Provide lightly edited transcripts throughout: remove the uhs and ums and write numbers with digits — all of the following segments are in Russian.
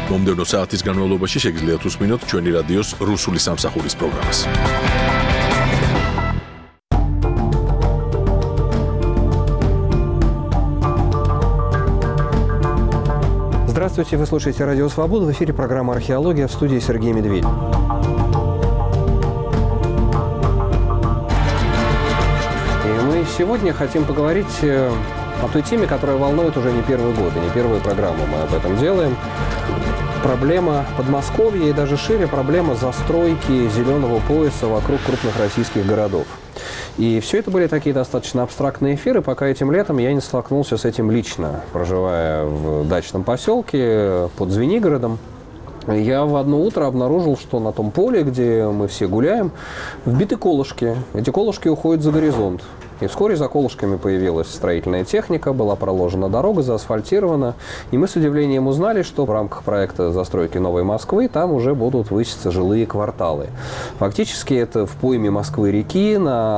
მომდევნო საათის განმავლობაში შეგიძლიათ უსმინოთ ჩვენი რადიოს რუსული სამსახურის პროგრამას. Здравствуйте, вы слушаете Радио Свобода. В эфире программа «Археология», в студии Сергей Медведев. И мы сегодня хотим поговорить о той теме, которая волнует уже не первый год, и не первую программу мы об этом делаем. Проблема Подмосковья и даже шире проблема застройки зеленого пояса вокруг крупных российских городов. И все это были такие достаточно абстрактные эфиры, пока этим летом я не столкнулся с этим лично, проживая в дачном поселке под Звенигородом. Я в одно утро обнаружил, что на том поле, где мы все гуляем, вбиты колышки. Эти колышки уходят за горизонт. И вскоре за колышками появилась строительная техника, была проложена дорога, заасфальтирована. И мы с удивлением узнали, что в рамках проекта застройки Новой Москвы там уже будут выситься жилые кварталы. Фактически это в пойме Москвы-реки,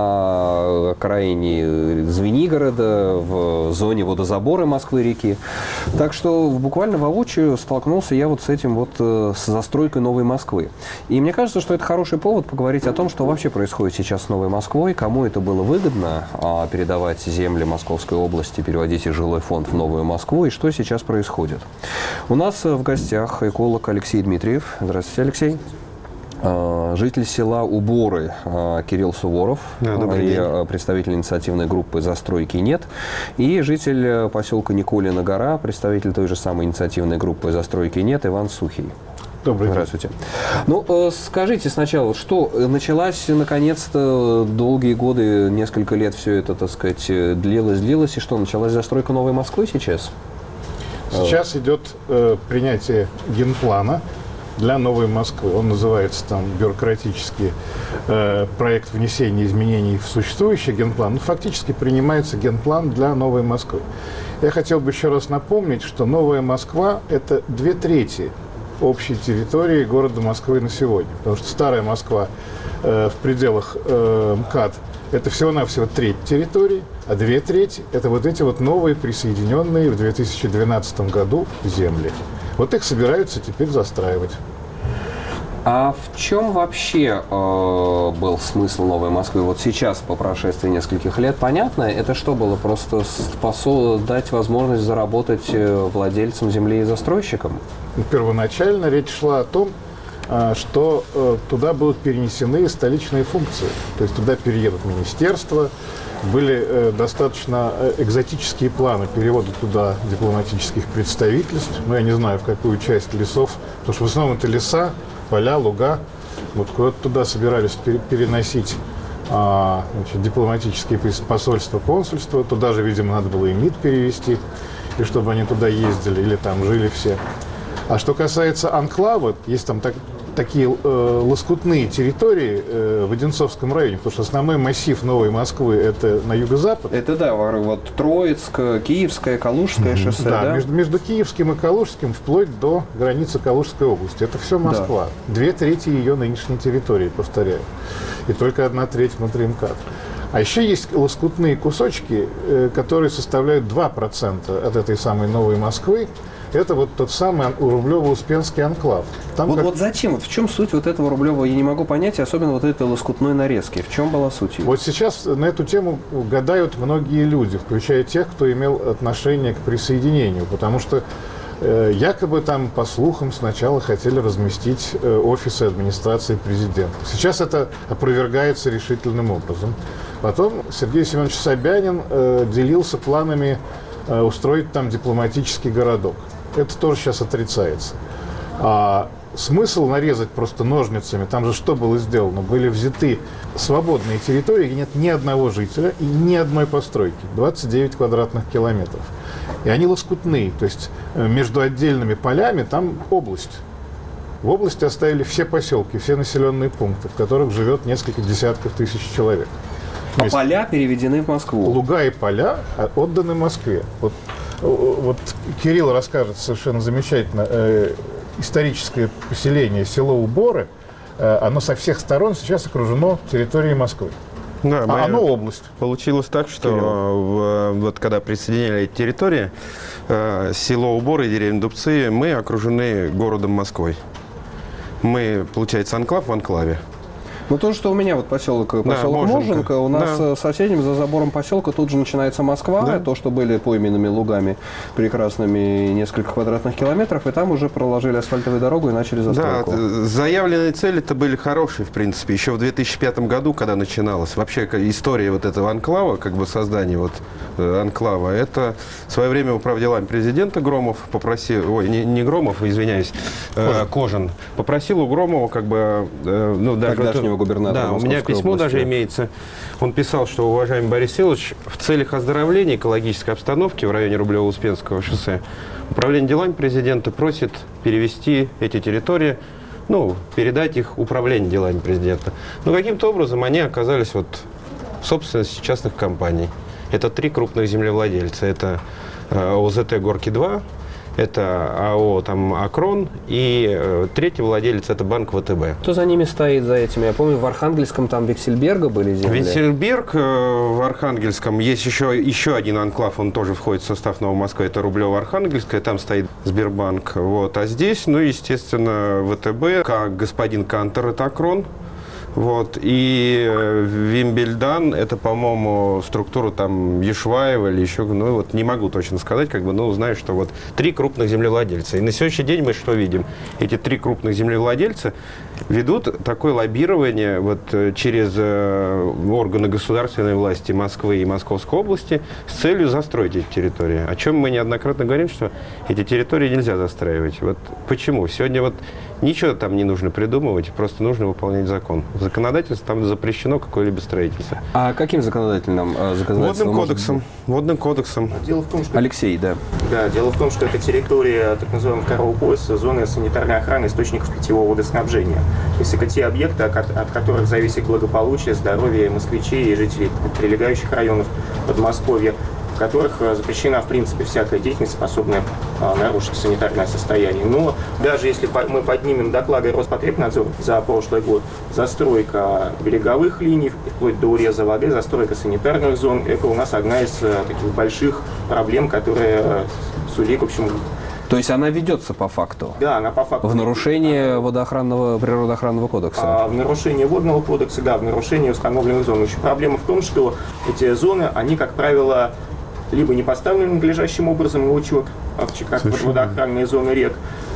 на окраине Звенигорода, в зоне водозабора Москвы-реки. Так что буквально воочию столкнулся я вот с этим вот, с застройкой Новой Москвы. И мне кажется, что это хороший повод поговорить о том, что вообще происходит сейчас с Новой Москвой, кому это было выгодно, передавать земли Московской области, переводить их жилой фонд в Новую Москву, и что сейчас происходит. У нас в гостях эколог Алексей Дмитриев. Здравствуйте, Алексей. Житель села Уборы Кирилл Суворов, представитель инициативной группы «Застройки нет», и житель поселка Николина гора, представитель той же самой инициативной группы «Застройки нет» Иван Сухий. Добрый день. Здравствуйте. Ну, скажите сначала, что началась, наконец-то, долгие годы, несколько лет все это, так сказать, длилось, и что, началась застройка Новой Москвы сейчас? Сейчас идет принятие генплана для Новой Москвы. Он называется там бюрократически проект внесения изменений в существующий генплан. Но фактически принимается генплан для Новой Москвы. Я хотел бы еще раз напомнить, что Новая Москва – это 2/3 общей территории города Москвы на сегодня. Потому что старая Москва в пределах МКАД – это всего-навсего треть территории, а 2/3 – это вот эти вот новые, присоединенные в 2012 году земли. Вот их собираются теперь застраивать. А в чем вообще был смысл Новой Москвы? Вот сейчас, по прошествии нескольких лет, понятно, это что было? Просто дать возможность заработать владельцам земли и застройщикам? Первоначально речь шла о том, что туда будут перенесены столичные функции. То есть туда переедут министерства. Были достаточно экзотические планы перевода туда дипломатических представительств. Но я не знаю, в какую часть лесов. Потому что в основном это леса, поля, луга. Вот куда-то туда собирались переносить дипломатические посольства, консульства. Туда же, видимо, надо было и МИД перевести, и чтобы они туда ездили или там жили все. А что касается анклава, есть там такие лоскутные территории в Одинцовском районе, потому что основной массив Новой Москвы – это на юго-запад. Это да, вот Троицк, Киевское, Калужское шоссе, да? Между Киевским и Калужским вплоть до границы Калужской области. Это все Москва. Да. 2/3 ее нынешней территории, повторяю. И только 1/3 внутри МКАД. А еще есть лоскутные кусочки, которые составляют 2% от этой самой Новой Москвы. Это вот тот самый Рублево-Успенский анклав. Вот зачем? Вот в чем суть вот этого Рублева? Я не могу понять, особенно вот этой лоскутной нарезки. В чем была суть ее? Вот сейчас на эту тему гадают многие люди, включая тех, кто имел отношение к присоединению. Потому что якобы там, по слухам, сначала хотели разместить офисы администрации президента. Сейчас это опровергается решительным образом. Потом Сергей Семенович Собянин делился планами устроить там дипломатический городок. Это тоже сейчас отрицается. А смысл нарезать просто ножницами, там же что было сделано? Были взяты свободные территории, где нет ни одного жителя и ни одной постройки. 29 квадратных километров. И они лоскутные, то есть между отдельными полями там область. В области оставили все поселки, все населенные пункты, в которых живет несколько десятков тысяч человек. А поля переведены в Москву? Луга и поля отданы Москве. Вот Кирилл расскажет совершенно замечательно. Историческое поселение, село Уборы, оно со всех сторон сейчас окружено территорией Москвы. Да, оно область. Получилось так, что вот когда присоединяли эти территории, село Уборы и деревня Дубцы, мы окружены городом Москвой. Мы, получается, анклав в анклаве. Ну, то, что у меня вот поселок Моженко, у нас соседям за забором поселка тут же начинается Москва, Да. то, что были пойменными лугами прекрасными несколько квадратных километров, и там уже проложили асфальтовую дорогу и начали застройку. Да, заявленные цели-то были хорошие, в принципе. Еще в 2005 году, когда начиналась вообще история вот этого анклава, как бы создания вот анклава, это в свое время управделами президента Громов попросил, ой, не Громов, извиняюсь, Кожин, попросил у Громова как бы, ну, даже Тогдашнего губернатора да, у меня Московской письмо области. даже имеется. Он писал, что, уважаемый Борис Силович, в целях оздоровления экологической обстановки в районе Рублево-Успенского шоссе Управление делами президента просит перевести эти территории, ну, передать их управлению делами президента. Но каким-то образом они оказались вот в собственности частных компаний. Это 3 крупных землевладельца. Это ОЗТ «Горки-2», это АО там «Акрон», и третий владелец – это банк ВТБ. Кто за ними стоит, за этими? Я помню, в Архангельском там Виксельберга были земли. Виксельберг в Архангельском. Есть еще один анклав, он тоже входит в состав Новой Москвы, это Рублево-Архангельская, там стоит Сбербанк. Вот. А здесь, ну, естественно, ВТБ, как господин Кантор, это Акрон. Вот. И Вимбельдан, это, по-моему, структура там Ешваева или еще, ну вот не могу точно сказать, как бы, но знаю, что вот 3 крупных землевладельца. И на сегодняшний день мы что видим? Эти 3 крупных землевладельца ведут такое лоббирование вот через органы государственной власти Москвы и Московской области с целью застроить эти территории. О чем мы неоднократно говорим, что эти территории нельзя застраивать. Вот почему? Сегодня вот ничего там не нужно придумывать, просто нужно выполнять закон. Законодательство там запрещено какое-либо строительство. А каким законодательным Водным кодексом. Водным кодексом. Дело в том, что... Алексей, да. Да, дело в том, что это территория так называемого второго пояса, зоны санитарной охраны источников питьевого водоснабжения. То есть это те объекты, от которых зависит благополучие, здоровье москвичей и жителей прилегающих районов Подмосковья, в которых запрещена, в принципе, всякая деятельность, способная нарушить санитарное состояние. Но даже если мы поднимем доклады Роспотребнадзора за прошлый год, застройка береговых линий, вплоть до уреза воды, застройка санитарных зон, это у нас одна из таких больших проблем, которая сулит, в общем... То есть она ведется по факту? Да, она по факту. В нарушение природоохранного кодекса? В нарушение водного кодекса, да, в нарушение установленных зон. Еще проблема в том, что эти зоны, они, как правило, либо не поставлены надлежащим образом на учет, как водоохранные зоны рек,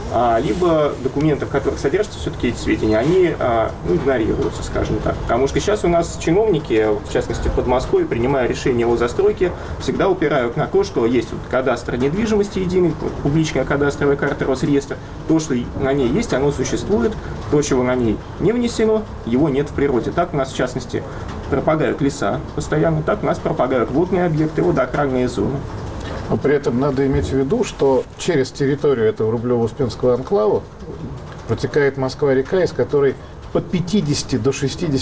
либо документы, в которых содержатся все-таки эти сведения, они игнорируются, скажем так. Потому что сейчас у нас чиновники, в частности в Подмосковье, принимая решение о застройке, всегда упирают на то, что есть вот кадастр недвижимости единый, публичная кадастровая карта Росреестра, то, что на ней есть, оно существует, то, чего на ней не внесено, его нет в природе. Так у нас, в частности, пропадают леса постоянно, так у нас пропадают водные объекты, водоохранные зоны. Но при этом надо иметь в виду, что через территорию этого Рублево-Успенского анклава протекает Москва-река, из которой от 50 до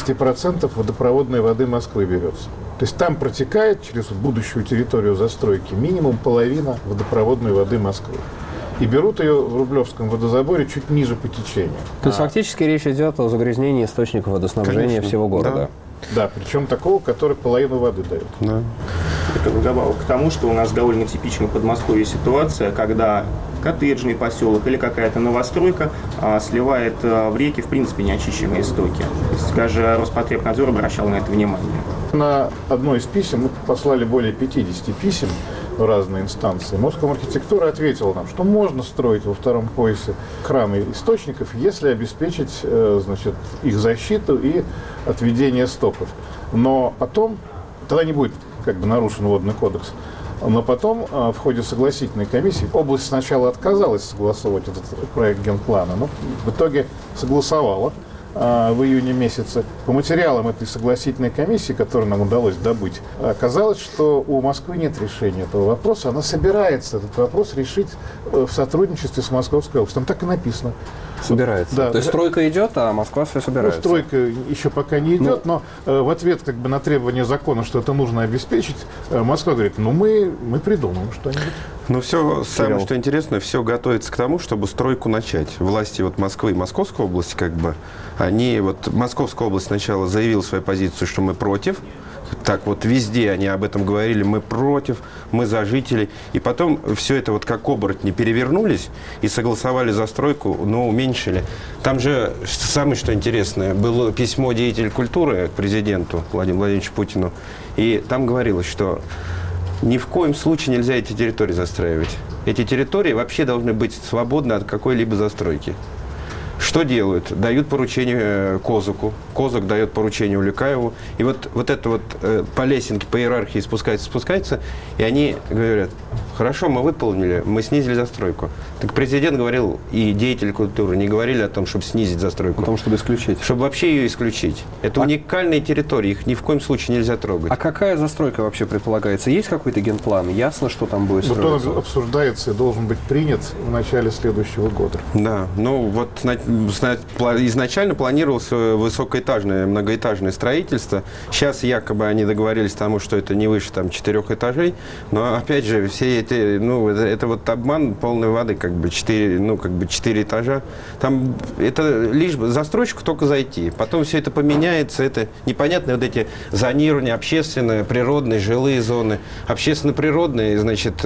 60% водопроводной воды Москвы берется. То есть там протекает через будущую территорию застройки минимум половина водопроводной воды Москвы. И берут ее в Рублевском водозаборе чуть ниже по течению. То есть фактически речь идет о загрязнении источников водоснабжения всего города. Да, причем такого, который половину воды дает. Да. Это вдобавок к тому, что у нас довольно типична в Подмосковье ситуация, когда коттеджный поселок или какая-то новостройка сливает в реки, в принципе, неочищенные истоки. Даже Роспотребнадзор обращал на это внимание. На одно из писем, мы послали более 50 писем в разные инстанции, Москомархитектура ответила нам, что можно строить во втором поясе храмы источников, если обеспечить, значит, их защиту и отведение стоков. Но потом, тогда не будет как бы нарушен водный кодекс, но потом в ходе согласительной комиссии область сначала отказалась согласовывать этот проект генплана, но в итоге согласовала в июне месяце. По материалам этой согласительной комиссии, которую нам удалось добыть, оказалось, что у Москвы нет решения этого вопроса. Она собирается этот вопрос решить в сотрудничестве с Московской областью. Там так и написано. Собирается. Да. То есть стройка идет, а Москва все собирается. Ну, стройка еще пока не идет, но в ответ как бы на требование закона, что это нужно обеспечить, Москва говорит, ну мы придумаем что-нибудь. Ну, все, самое что интересно, все готовится к тому, чтобы стройку начать. Власти вот Москвы и Московской области, как бы, Московская область сначала заявила свою позицию, что мы против. Так вот везде они об этом говорили, мы против, мы за жителей. И потом все это вот как оборотни перевернулись и согласовали застройку, но уменьшили. Там же самое что интересное, было письмо деятеля культуры к президенту Владимиру Владимировичу Путину. И там говорилось, что ни в коем случае нельзя эти территории застраивать. Эти территории вообще должны быть свободны от какой-либо застройки. Что делают? Дают поручение Козаку. Козак дает поручение Улюкаеву. И вот это вот по лесенке, по иерархии спускается, и они говорят, хорошо, мы выполнили, мы снизили застройку. Так президент говорил, и деятели культуры не говорили о том, чтобы снизить застройку. О том, чтобы исключить. Чтобы вообще ее исключить. Это уникальные территории, их ни в коем случае нельзя трогать. А какая застройка вообще предполагается? Есть какой-то генплан? Ясно, что там будет строиться? Вот он обсуждается и должен быть принят в начале следующего года. Да, изначально планировалось высокоэтажное, многоэтажное строительство. Сейчас якобы они договорились тому, что это не выше 4 этажей. Но опять же, все эти, это вот обман полной воды, 4 этажа. Там это лишь застройщику только зайти. Потом все это поменяется. Это непонятные вот эти зонирования, общественные, природные, жилые зоны. Общественно-природные, значит,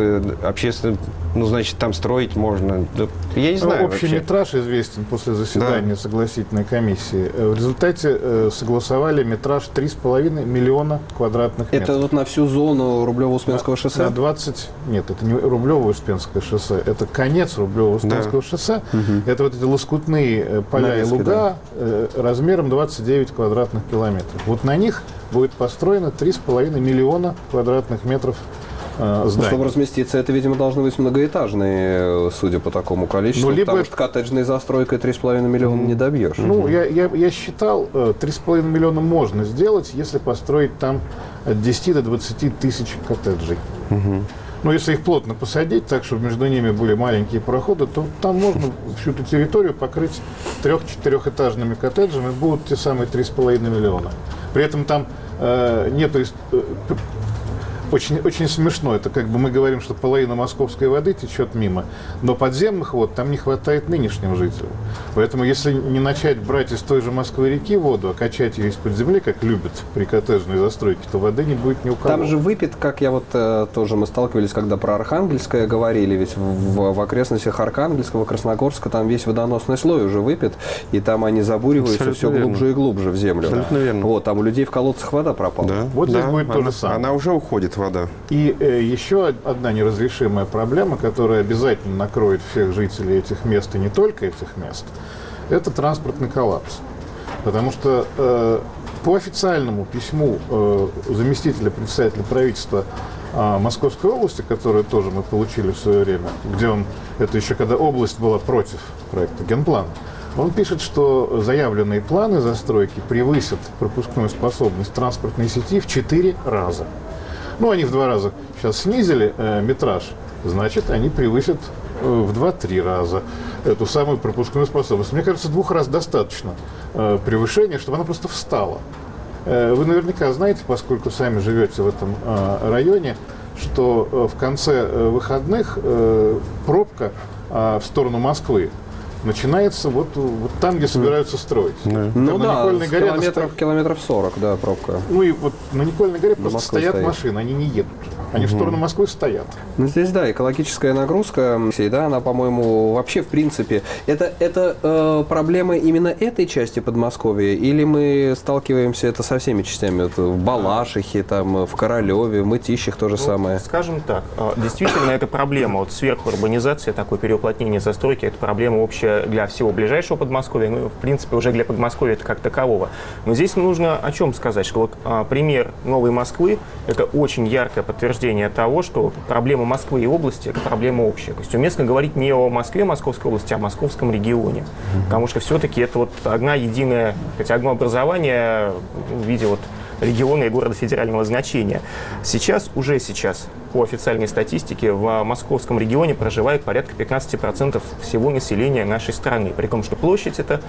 там строить можно. Я не знаю. Общий метраж известен после заседания согласительной комиссии. В результате согласовали метраж 3,5 миллиона квадратных метров. Это вот на всю зону Рублево-Успенского шоссе? На 20... Нет, это не Рублево-Успенское шоссе, это конец Рублево-Успенского шоссе. Это вот эти лоскутные поля и луга размером 29 квадратных километров. Вот на них будет построено 3,5 миллиона квадратных метров зданий. Чтобы разместиться, это, видимо, должны быть многоэтажные, судя по такому количеству, потому что коттеджной застройкой 3,5 миллиона не добьешь. Я считал, 3,5 миллиона можно сделать, если построить там от 10 до 20 тысяч коттеджей. Если их плотно посадить, так, чтобы между ними были маленькие проходы, то там можно всю эту территорию покрыть 3-4-этажными коттеджами, будут те самые 3,5 миллиона. При этом там нету... Очень, очень смешно. Это мы говорим, что половина московской воды течет мимо, но подземных вод там не хватает нынешним жителям. Поэтому, если не начать брать из той же Москвы-реки воду, а качать ее из-под земли, как любят при коттеджной застройке, то воды не будет ни у кого. Там же выпит, как тоже мы сталкивались, когда про Архангельское говорили, ведь в окрестностях Архангельского, Красногорска там весь водоносный слой уже выпит, и там они забуриваются все глубже и глубже в землю. Абсолютно верно. Там у людей в колодцах вода пропала. Да. Вот здесь будет то же самое. Она уже уходит, вода. И еще одна неразрешимая проблема, которая обязательно накроет всех жителей этих мест, и не только этих мест, это транспортный коллапс. Потому что по официальному письму заместителя председателя правительства Московской области, которое тоже мы получили в свое время, где это еще когда область была против проекта генплана, он пишет, что заявленные планы застройки превысят пропускную способность транспортной сети в 4 раза. Они в 2 раза сейчас снизили метраж, значит, они превысят в 2-3 раза эту самую пропускную способность. Мне кажется, 2 раз достаточно превышения, чтобы она просто встала. Вы наверняка знаете, поскольку сами живете в этом районе, что в конце выходных пробка в сторону Москвы начинается вот там, где собираются строить. Километров 40, пробка. И вот на Никольной горе просто стоят машины, они не едут. Они в сторону Москвы стоят. Здесь, экологическая нагрузка, она, по-моему, вообще, в принципе, это проблема именно этой части Подмосковья, или мы сталкиваемся это со всеми частями? В Балашихе, в Королеве, в Мытищах то же самое. Скажем так, действительно, это проблема. Сверхурбанизация, такое переуплотнение застройки, это проблема общая для всего ближайшего Подмосковья, в принципе, уже для Подмосковья это как такового. Но здесь нужно о чем сказать, что пример Новой Москвы – это очень яркое подтверждение того, что проблема Москвы и области – это проблема общая. То есть уместно говорить не о Москве, Московской области, а о московском регионе. Потому что все-таки это одно образование в виде региона и города федерального значения. Сейчас, по официальной статистике, в московском регионе проживает порядка 15% всего населения нашей страны. При том, что площадь это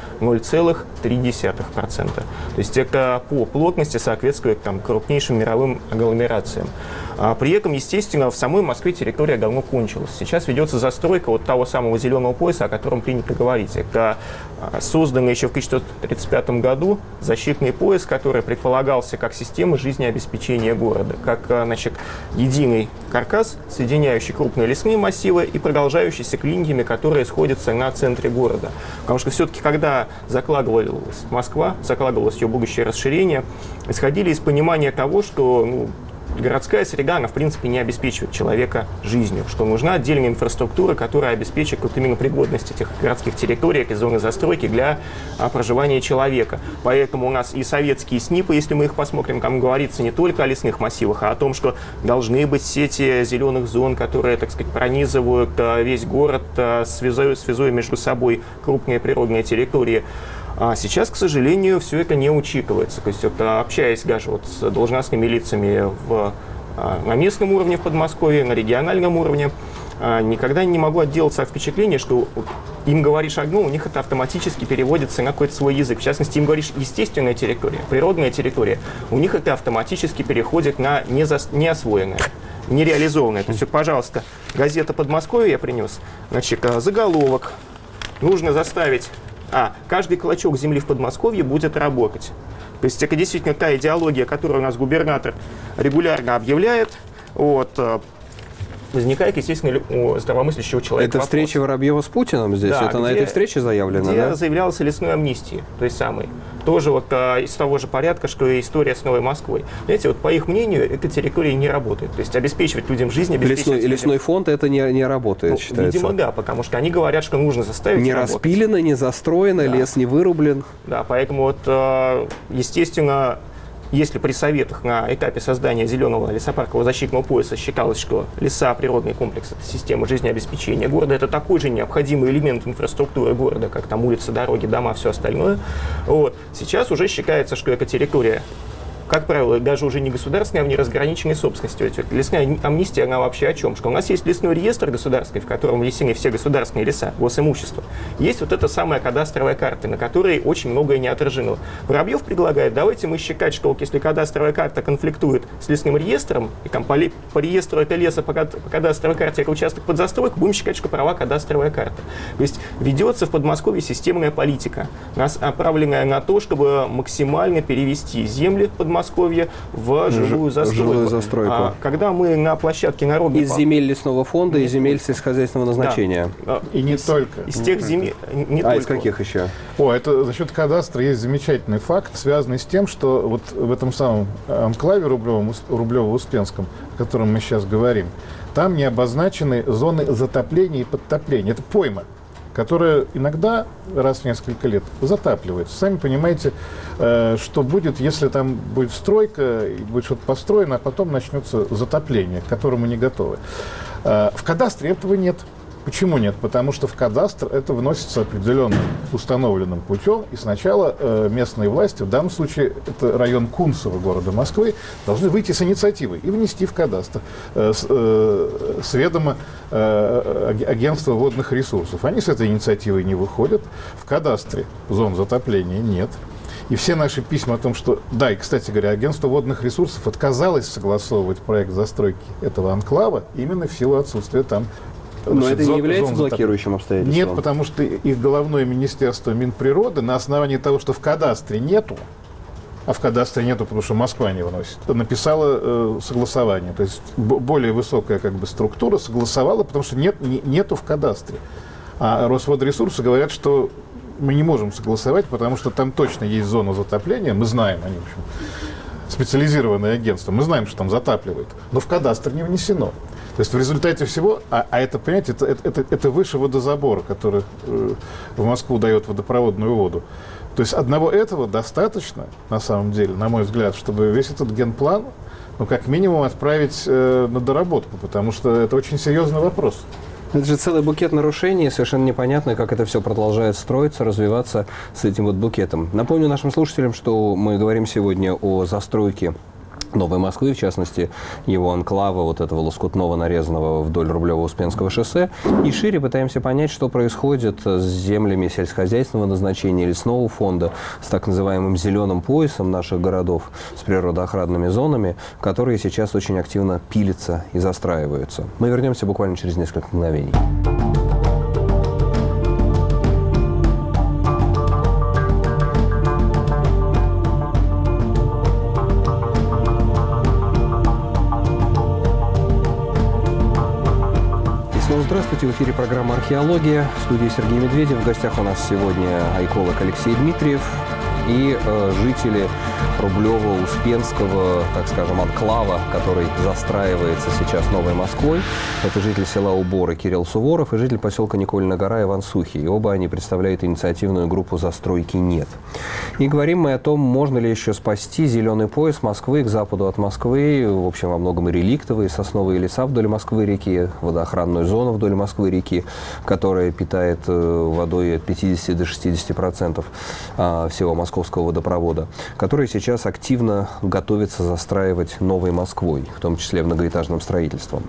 0,3%. То есть это по плотности соответствует крупнейшим мировым агломерациям. При этом, естественно, в самой Москве территория давно кончилась. Сейчас ведется застройка вот того самого зеленого пояса, о котором принято говорить. Это созданный еще в 1935 году защитный пояс, который предполагался как система жизнеобеспечения города, как, значит, единый каркас, соединяющий крупные лесные массивы и продолжающийся к линиями, которые сходятся на центре города. Потому что все-таки, когда закладывалась Москва, закладывалось ее будущее расширение, исходили из понимания того, что городская среда, она, в принципе, не обеспечивает человека жизнью, что нужна отдельная инфраструктура, которая обеспечит вот именно пригодность этих городских территорий, этой зоны застройки для проживания человека. Поэтому у нас и советские СНИПы, если мы их посмотрим, там говорится не только о лесных массивах, а о том, что должны быть сети зеленых зон, которые, так сказать, пронизывают весь город, связуя между собой крупные природные территории. А сейчас, к сожалению, все это не учитывается. То есть, общаясь даже вот с должностными лицами на местном уровне в Подмосковье, на региональном уровне, никогда не могу отделаться от впечатления, что им говоришь одно, у них это автоматически переводится на какой-то свой язык. В частности, им говоришь естественная территория, природная территория. У них это автоматически переходит на неосвоенное, нереализованное. То есть, вот, пожалуйста, газета «Подмосковье» я принес. Значит, заголовок. Нужно заставить... каждый клочок земли в Подмосковье будет работать. То есть это действительно та идеология, которую у нас губернатор регулярно объявляет. Возникает, естественно, у здравомыслящего человека Это встреча Воробьева с Путиным здесь? Да, это на этой встрече заявлено, где да? заявлялась лесной амнистии, той самой. Тоже вот из того же порядка, что и история с Новой Москвой. Знаете, вот по их мнению, эта территория не работает. То есть обеспечивать людям жизнь, обеспечивать... Лесной фонд это не работает, считается? Видимо, да, потому что они говорят, что нужно заставить не работать. распилено, не застроено, да. Лес не вырублен. Да, поэтому вот, естественно, если при советах на этапе создания зеленого лесопаркового защитного пояса считалось, что леса, природный комплекс, это система жизнеобеспечения города, это такой же необходимый элемент инфраструктуры города, как там улицы, дороги, дома, все остальное. Сейчас уже считается, что эта территория, как правило, даже уже не государственной, а в неразграниченной собственности. Ведь лесная амнистия, она вообще о чем? Что у нас есть лесной реестр государственный, в котором внесены все государственные леса, госимущество. Есть вот эта самая кадастровая карта, на которой очень многое не отражено. Воробьев предлагает, давайте мы считать, что если кадастровая карта конфликтует с лесным реестром, и там по реестру это леса, по кадастровой карте это участок под застройку, будем считать, что права кадастровая карта. То есть ведется в Подмосковье системная политика, направленная на то, чтобы максимально перевести земли Подмосковья в жилую застройку. Когда мы на площадке народной... Из земель лесного фонда и земель сельскохозяйственного назначения. Да. И не только. Из тех земель... Не только. Из каких еще? Это за счет кадастра есть замечательный факт, связанный с тем, что вот в этом самом анклаве Рублево-Успенском, о котором мы сейчас говорим, там не обозначены зоны затопления и подтопления. Это пойма, которая иногда раз в несколько лет затапливается. Сами понимаете, что будет, если там будет стройка, и будет что-то построено, а потом начнется затопление, к которому не готовы. В кадастре этого нет. Почему нет? Потому что в кадастр это вносится определенным установленным путем, и сначала местные власти, в данном случае это район Кунцево города Москвы, должны выйти с инициативой и внести в кадастр с ведома агентства водных ресурсов. Они с этой инициативой не выходят. В кадастре зон затопления нет. И все наши письма о том, что... Да, и, кстати говоря, агентство водных ресурсов отказалось согласовывать проект застройки этого анклава именно в силу отсутствия там... Но это не является блокирующим обстоятельством? Нет, потому что их головное министерство Минприроды на основании того, что в кадастре нету, а в кадастре нету, потому что Москва не выносит, написала согласование. То есть более высокая структура согласовала, потому что нету в кадастре. А Росводресурсы говорят, что мы не можем согласовать, потому что там точно есть зона затопления, мы знаем, они, в общем, специализированное агентство, мы знаем, что там затапливает, но в кадастр не внесено. То есть в результате всего, это, понимаете, это выше водозабора, который в Москву дает водопроводную воду. То есть одного этого достаточно, на самом деле, на мой взгляд, чтобы весь этот генплан, как минимум, отправить на доработку, потому что это очень серьезный вопрос. Это же целый букет нарушений, совершенно непонятно, как это все продолжает строиться, развиваться с этим вот букетом. Напомню нашим слушателям, что мы говорим сегодня о застройке Новой Москвы, в частности, его анклава, вот этого лоскутного, нарезанного вдоль Рублево-Успенского шоссе. И шире пытаемся понять, что происходит с землями сельскохозяйственного назначения, лесного фонда, с так называемым зеленым поясом наших городов, с природоохранными зонами, которые сейчас очень активно пилятся и застраиваются. Мы вернемся буквально через несколько мгновений. Здравствуйте, в эфире программа «Археология», в студии Сергей Медведев. В гостях у нас сегодня эколог Алексей Дмитриев и жители Рублево-Успенского, так скажем, анклава, который застраивается сейчас Новой Москвой. Это житель села Уборы Кирилл Суворов и житель поселка Никольная гора Иван Сухий. И оба они представляют инициативную группу «Застройки нет». И говорим мы о том, можно ли еще спасти зеленый пояс Москвы к западу от Москвы, в общем, во многом и реликтовые сосновые леса вдоль Москвы-реки, водоохранную зону вдоль Москвы-реки, которая питает водой от 50 до 60% всего московского водопровода, который сейчас активно готовится застраивать Новой Москвой, в том числе многоэтажным строительством.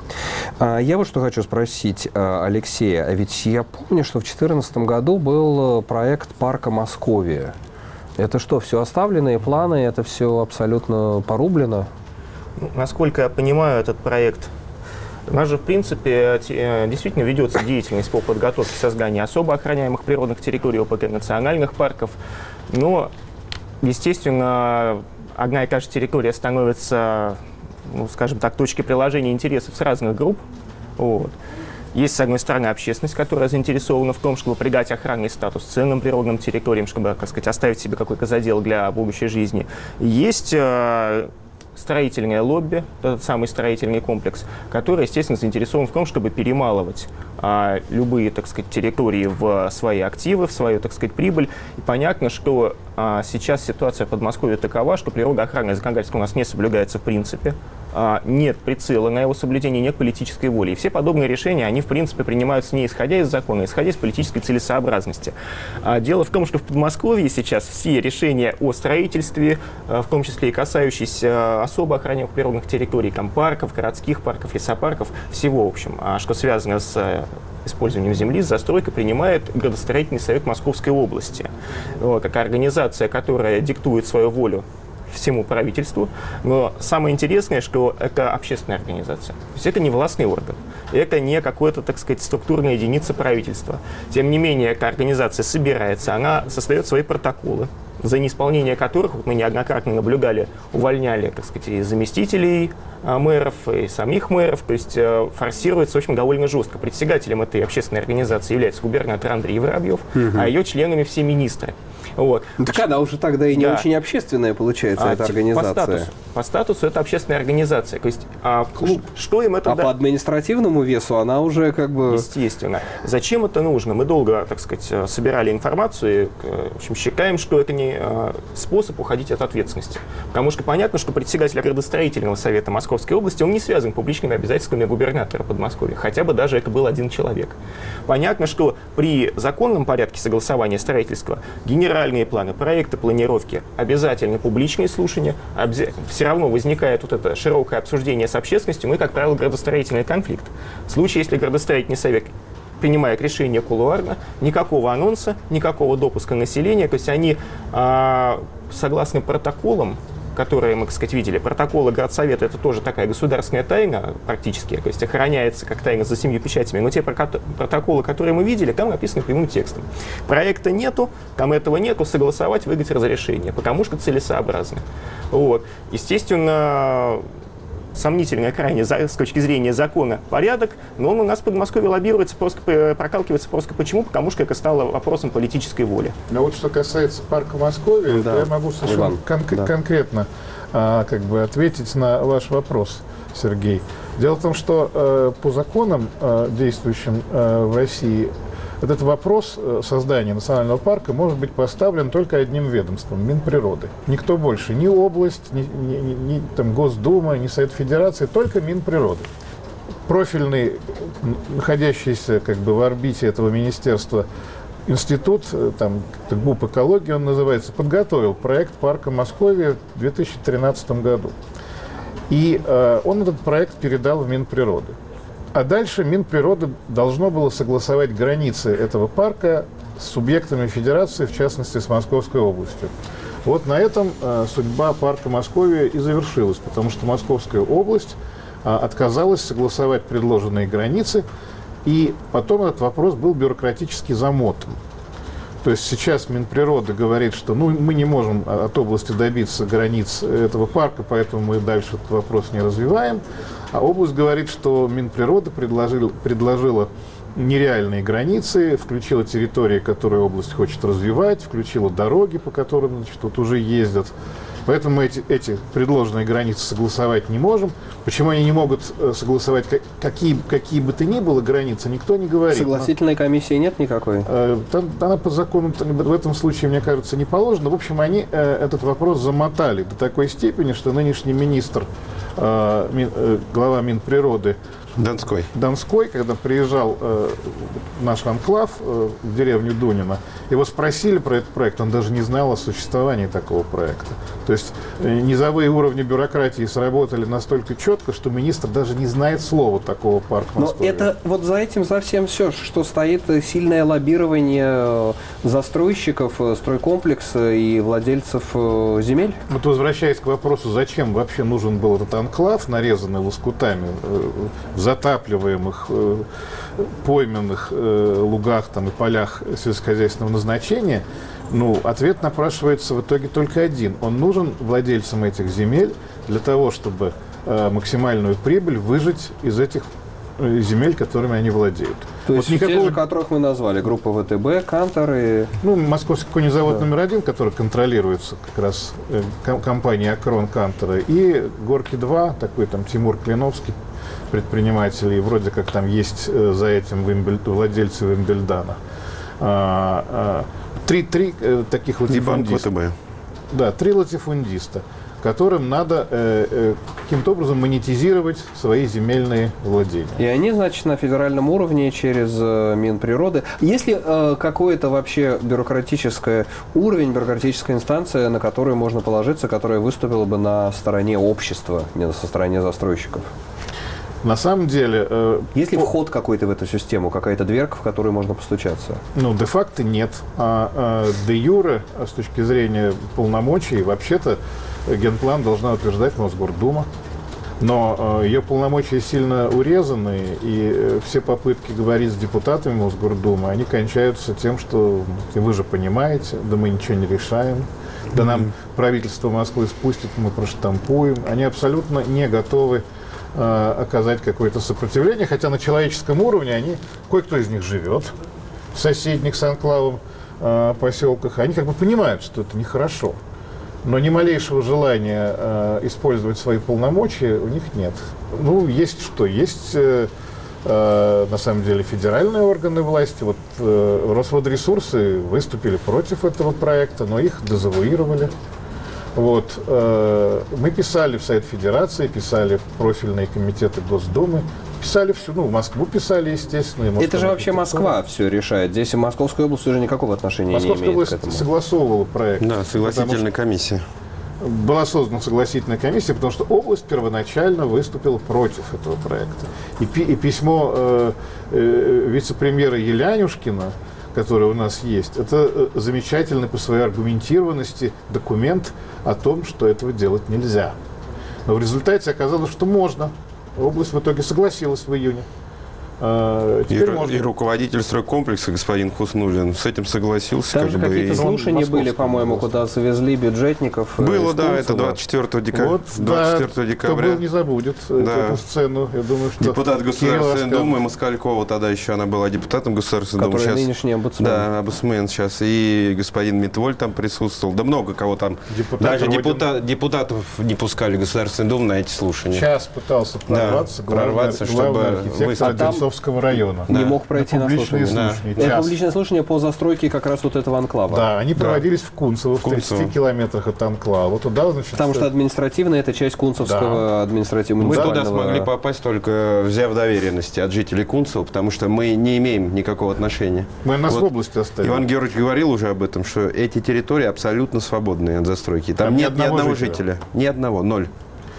Я вот что хочу спросить Алексея. А ведь я помню, что в 2014 году был проект парка Московия. Это что, все оставленные планы, это все абсолютно порублено? Насколько я понимаю, этот проект, у нас же, в принципе, действительно ведется деятельность по подготовке создания особо охраняемых природных территорий, ОПТ, национальных парков, но, естественно, одна и та же территория становится, ну, скажем так, точкой приложения интересов с разных групп. Вот. Есть, с одной стороны, общественность, которая заинтересована в том, чтобы придать охранный статус ценным природным территориям, чтобы, так сказать, оставить себе какой-то задел для будущей жизни. Есть строительное лобби, тот самый строительный комплекс, который, естественно, заинтересован в том, чтобы перемалывать любые, так сказать, территории в свои активы, в свою, так сказать, прибыль. И понятно, что сейчас ситуация в Подмосковье такова, что природоохранное законодательство у нас не соблюдается в принципе. Нет прицела на его соблюдение, нет политической воли. И все подобные решения, они, в принципе, принимаются не исходя из закона, а исходя из политической целесообразности. Дело в том, что в Подмосковье сейчас все решения о строительстве, в том числе и касающиеся особо охраняемых природных территорий, там, парков, городских парков, лесопарков, всего, в общем, что связано с использованием земли, с застройкой, принимает Градостроительный совет Московской области, как организация, которая диктует свою волю всему правительству. Но самое интересное, что это общественная организация. То есть это не властный орган. Это не какая-то, так сказать, структурная единица правительства. Тем не менее, эта организация собирается, она создает свои протоколы, за неисполнение которых, вот мы неоднократно наблюдали, увольняли, так сказать, и заместителей мэров, и самих мэров, то есть форсируется очень довольно жестко. Председателем этой общественной организации является губернатор Андрей Воробьев, а ее членами все министры. Вот. Так она уже тогда и не очень общественная, получается, эта организация. По статусу это общественная организация. То есть, что им это... по административному весу она уже как бы... Естественно. Зачем это нужно? Мы долго, так сказать, собирали информацию, и, в общем, считаем, что это не способ уходить от ответственности. Потому что понятно, что председатель Градостроительного совета Московской области, он не связан публичными обязательствами губернатора Подмосковья. Хотя бы даже это был один человек. Понятно, что при законном порядке согласования строительства генеральные планы, проекты планировки, обязательно публичные слушания, все равно возникает вот это широкое обсуждение с общественностью, ну и, как правило, градостроительный конфликт. В случае, если Градостроительный совет принимает решение кулуарно, никакого анонса, никакого допуска населения, то есть они, согласно протоколам, которые мы, так сказать, видели, протоколы Горсовета — это тоже такая государственная тайна практически, то есть охраняется как тайна за 7 печатями, но те протоколы, которые мы видели, там написано прямым текстом. Проекта нету, там этого нету, согласовать, выдать разрешение, потому что целесообразно. Вот. Естественно, сомнительный крайне с точки зрения закона порядок, но он у нас в Подмосковье лоббируется, просто прокалкивается просто почему? Потому что это стало вопросом политической воли. Но вот что касается парка Московия, я могу совершенно конкретно как бы ответить на ваш вопрос, Сергей. Дело в том, что по законам, действующим в России, этот вопрос создания национального парка может быть поставлен только одним ведомством – Минприроды. Никто больше, ни область, ни там, Госдума, ни Совет Федерации, только Минприроды. Профильный, находящийся как бы в орбите этого министерства институт, там, ГУП «Экология» он называется, подготовил проект парка Московия в 2013 году. И он этот проект передал в Минприроды. А дальше Минприроды должно было согласовать границы этого парка с субъектами федерации, в частности, с Московской областью. Вот на этом судьба парка Московия и завершилась, потому что Московская область отказалась согласовать предложенные границы, и потом этот вопрос был бюрократически замотан. То есть сейчас Минприроды говорит, что мы не можем от области добиться границ этого парка, поэтому мы дальше этот вопрос не развиваем. А область говорит, что Минприроды предложила нереальные границы, включила территории, которые область хочет развивать, включила дороги, по которым, значит, вот уже ездят. Поэтому мы эти предложенные границы согласовать не можем. Почему они не могут согласовать какие бы то ни было границы, никто не говорит. Согласительной комиссии нет никакой? Она по закону в этом случае, мне кажется, не положена. В общем, они этот вопрос замотали до такой степени, что нынешний министр, глава Минприроды Донской, когда приезжал в наш анклав, в деревню Дунино, его спросили про этот проект, он даже не знал о существовании такого проекта. То есть низовые уровни бюрократии сработали настолько четко, что министр даже не знает слова такого парка Москвы. Но это вот за этим, за всем все, что стоит сильное лоббирование застройщиков, стройкомплекса и владельцев земель? Вот возвращаясь к вопросу, зачем вообще нужен был этот анклав, нарезанный лоскутами, в затапливаемых пойменных лугах там, и полях сельскохозяйственного назначения, ответ напрашивается в итоге только один. Он нужен владельцам этих земель для того, чтобы максимальную прибыль выжать из этих земель, которыми они владеют. То есть те же, которых мы назвали, группа ВТБ, Кантор и... Московский конезавод номер 1, который контролируется как раз компанией Акрон Кантора, и Горки-2, такой там Тимур Клиновский, предпринимателей, вроде как там есть за этим владельцы Вимбельдана. Три таких латифундиста. Да, 3 латифундиста, которым надо каким-то образом монетизировать свои земельные владения. И они, значит, на федеральном уровне через Минприроды. Есть ли какой-то вообще бюрократический уровень, бюрократическая инстанция, на которую можно положиться, которая выступила бы на стороне общества, не со стороны застройщиков? На самом деле... Есть ли вход какой-то в эту систему, какая-то дверка, в которую можно постучаться? Де-факто нет. А де-юре, с точки зрения полномочий, вообще-то генплан должна утверждать Мосгордума. Но ее полномочия сильно урезаны, и все попытки говорить с депутатами Мосгордумы, они кончаются тем, что вы же понимаете, да мы ничего не решаем, да нам правительство Москвы спустит, мы проштампуем. Они абсолютно не готовы оказать какое-то сопротивление, хотя на человеческом уровне кое-кто из них живет в соседних с анклавом поселках, они как бы понимают, что это нехорошо, но ни малейшего желания использовать свои полномочия у них нет. Есть что? Есть на самом деле федеральные органы власти. Вот Росводресурсы выступили против этого проекта, но их дезавуировали. Мы писали в Совет Федерации, писали в профильные комитеты Госдумы, писали в Москву писали, естественно. Это же вообще Москва все решает. Здесь Московская область уже никакого отношения не имеет к этому. Московская область согласовывала проект. Да, согласительная комиссия. Была создана согласительная комиссия, потому что область первоначально выступила против этого проекта. И письмо вице-премьера Елянюшкина, который у нас есть, это замечательный по своей аргументированности документ о том, что этого делать нельзя. Но в результате оказалось, что можно. Область в итоге согласилась в июне. И руководитель стройкомплекса, господин Хуснуллин, с этим согласился. Там же какие-то слушания были, по-моему, куда завезли бюджетников. Было, да, это 24 декабря. 24 декабря. Кто был, не забудет эту сцену. Я думаю, что депутат Государственной Думы Москалькова, тогда еще она была депутатом Государственной Думы. Который нынешний омбудсмен. Да, омбудсмен сейчас. И господин Митволь там присутствовал. Да много кого там. Даже депутатов не пускали в Государственную Думу на эти слушания. Час пытался прорваться, чтобы выставить района. Не мог пройти на слушание. Это публичное слушание по застройке как раз вот этого анклава. Да, они проводились в Кунцево, в 30 километрах от анклава. Туда, значит, потому что административно это часть Кунцевского административного. Мы туда смогли попасть только взяв доверенности от жителей Кунцева, потому что мы не имеем никакого отношения. Мы нас в области оставили. Иван Георгиевич говорил уже об этом, что эти территории абсолютно свободные от застройки. Там нет ни одного жителя. Ни одного, 0.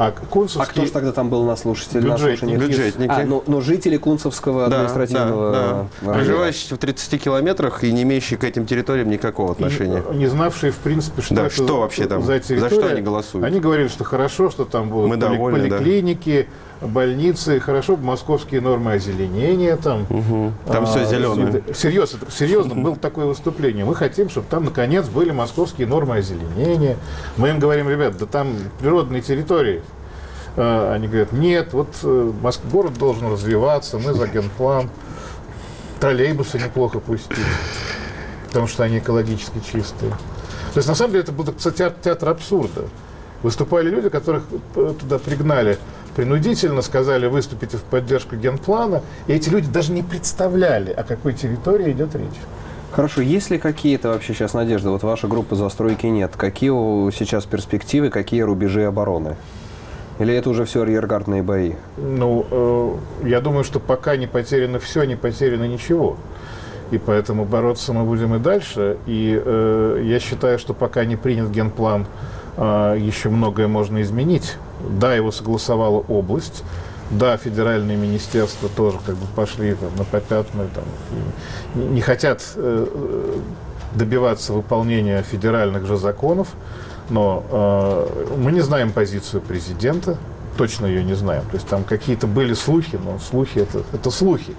А кто же тогда там был на слушателе? Бюджетники. Но жители Кунцевского административного района. Проживающие в 30 километрах и не имеющие к этим территориям никакого отношения. Не знавшие, в принципе, что это вообще там, за территория. За что они голосуют. Они говорили, что хорошо, что там будут поликлиники, больницы, хорошо бы московские нормы озеленения там. Там все зеленое. Серьезно, было такое выступление. Мы хотим, чтобы там, наконец, были московские нормы озеленения. Мы им говорим, ребят, да там природные территории. Они говорят, нет, вот город должен развиваться, мы за генплан. Троллейбусы неплохо пустить, потому что они экологически чистые. То есть, на самом деле, это был театр абсурда. Выступали люди, которых туда пригнали принудительно, сказали, выступите в поддержку генплана, и эти люди даже не представляли, о какой территории идет речь. Хорошо, есть ли какие-то вообще сейчас надежды? Вот ваша группа застройки нет. Какие сейчас перспективы, какие рубежи обороны? Или это уже все арьергардные бои? Я думаю, что пока не потеряно все, не потеряно ничего. И поэтому бороться мы будем и дальше. И я считаю, что пока не принят генплан, еще многое можно изменить. Да, его согласовала область. Да, федеральные министерства тоже пошли на попятную, не хотят добиваться выполнения федеральных же законов. Но мы не знаем позицию президента, точно ее не знаем. То есть там какие-то были слухи, но слухи это слухи.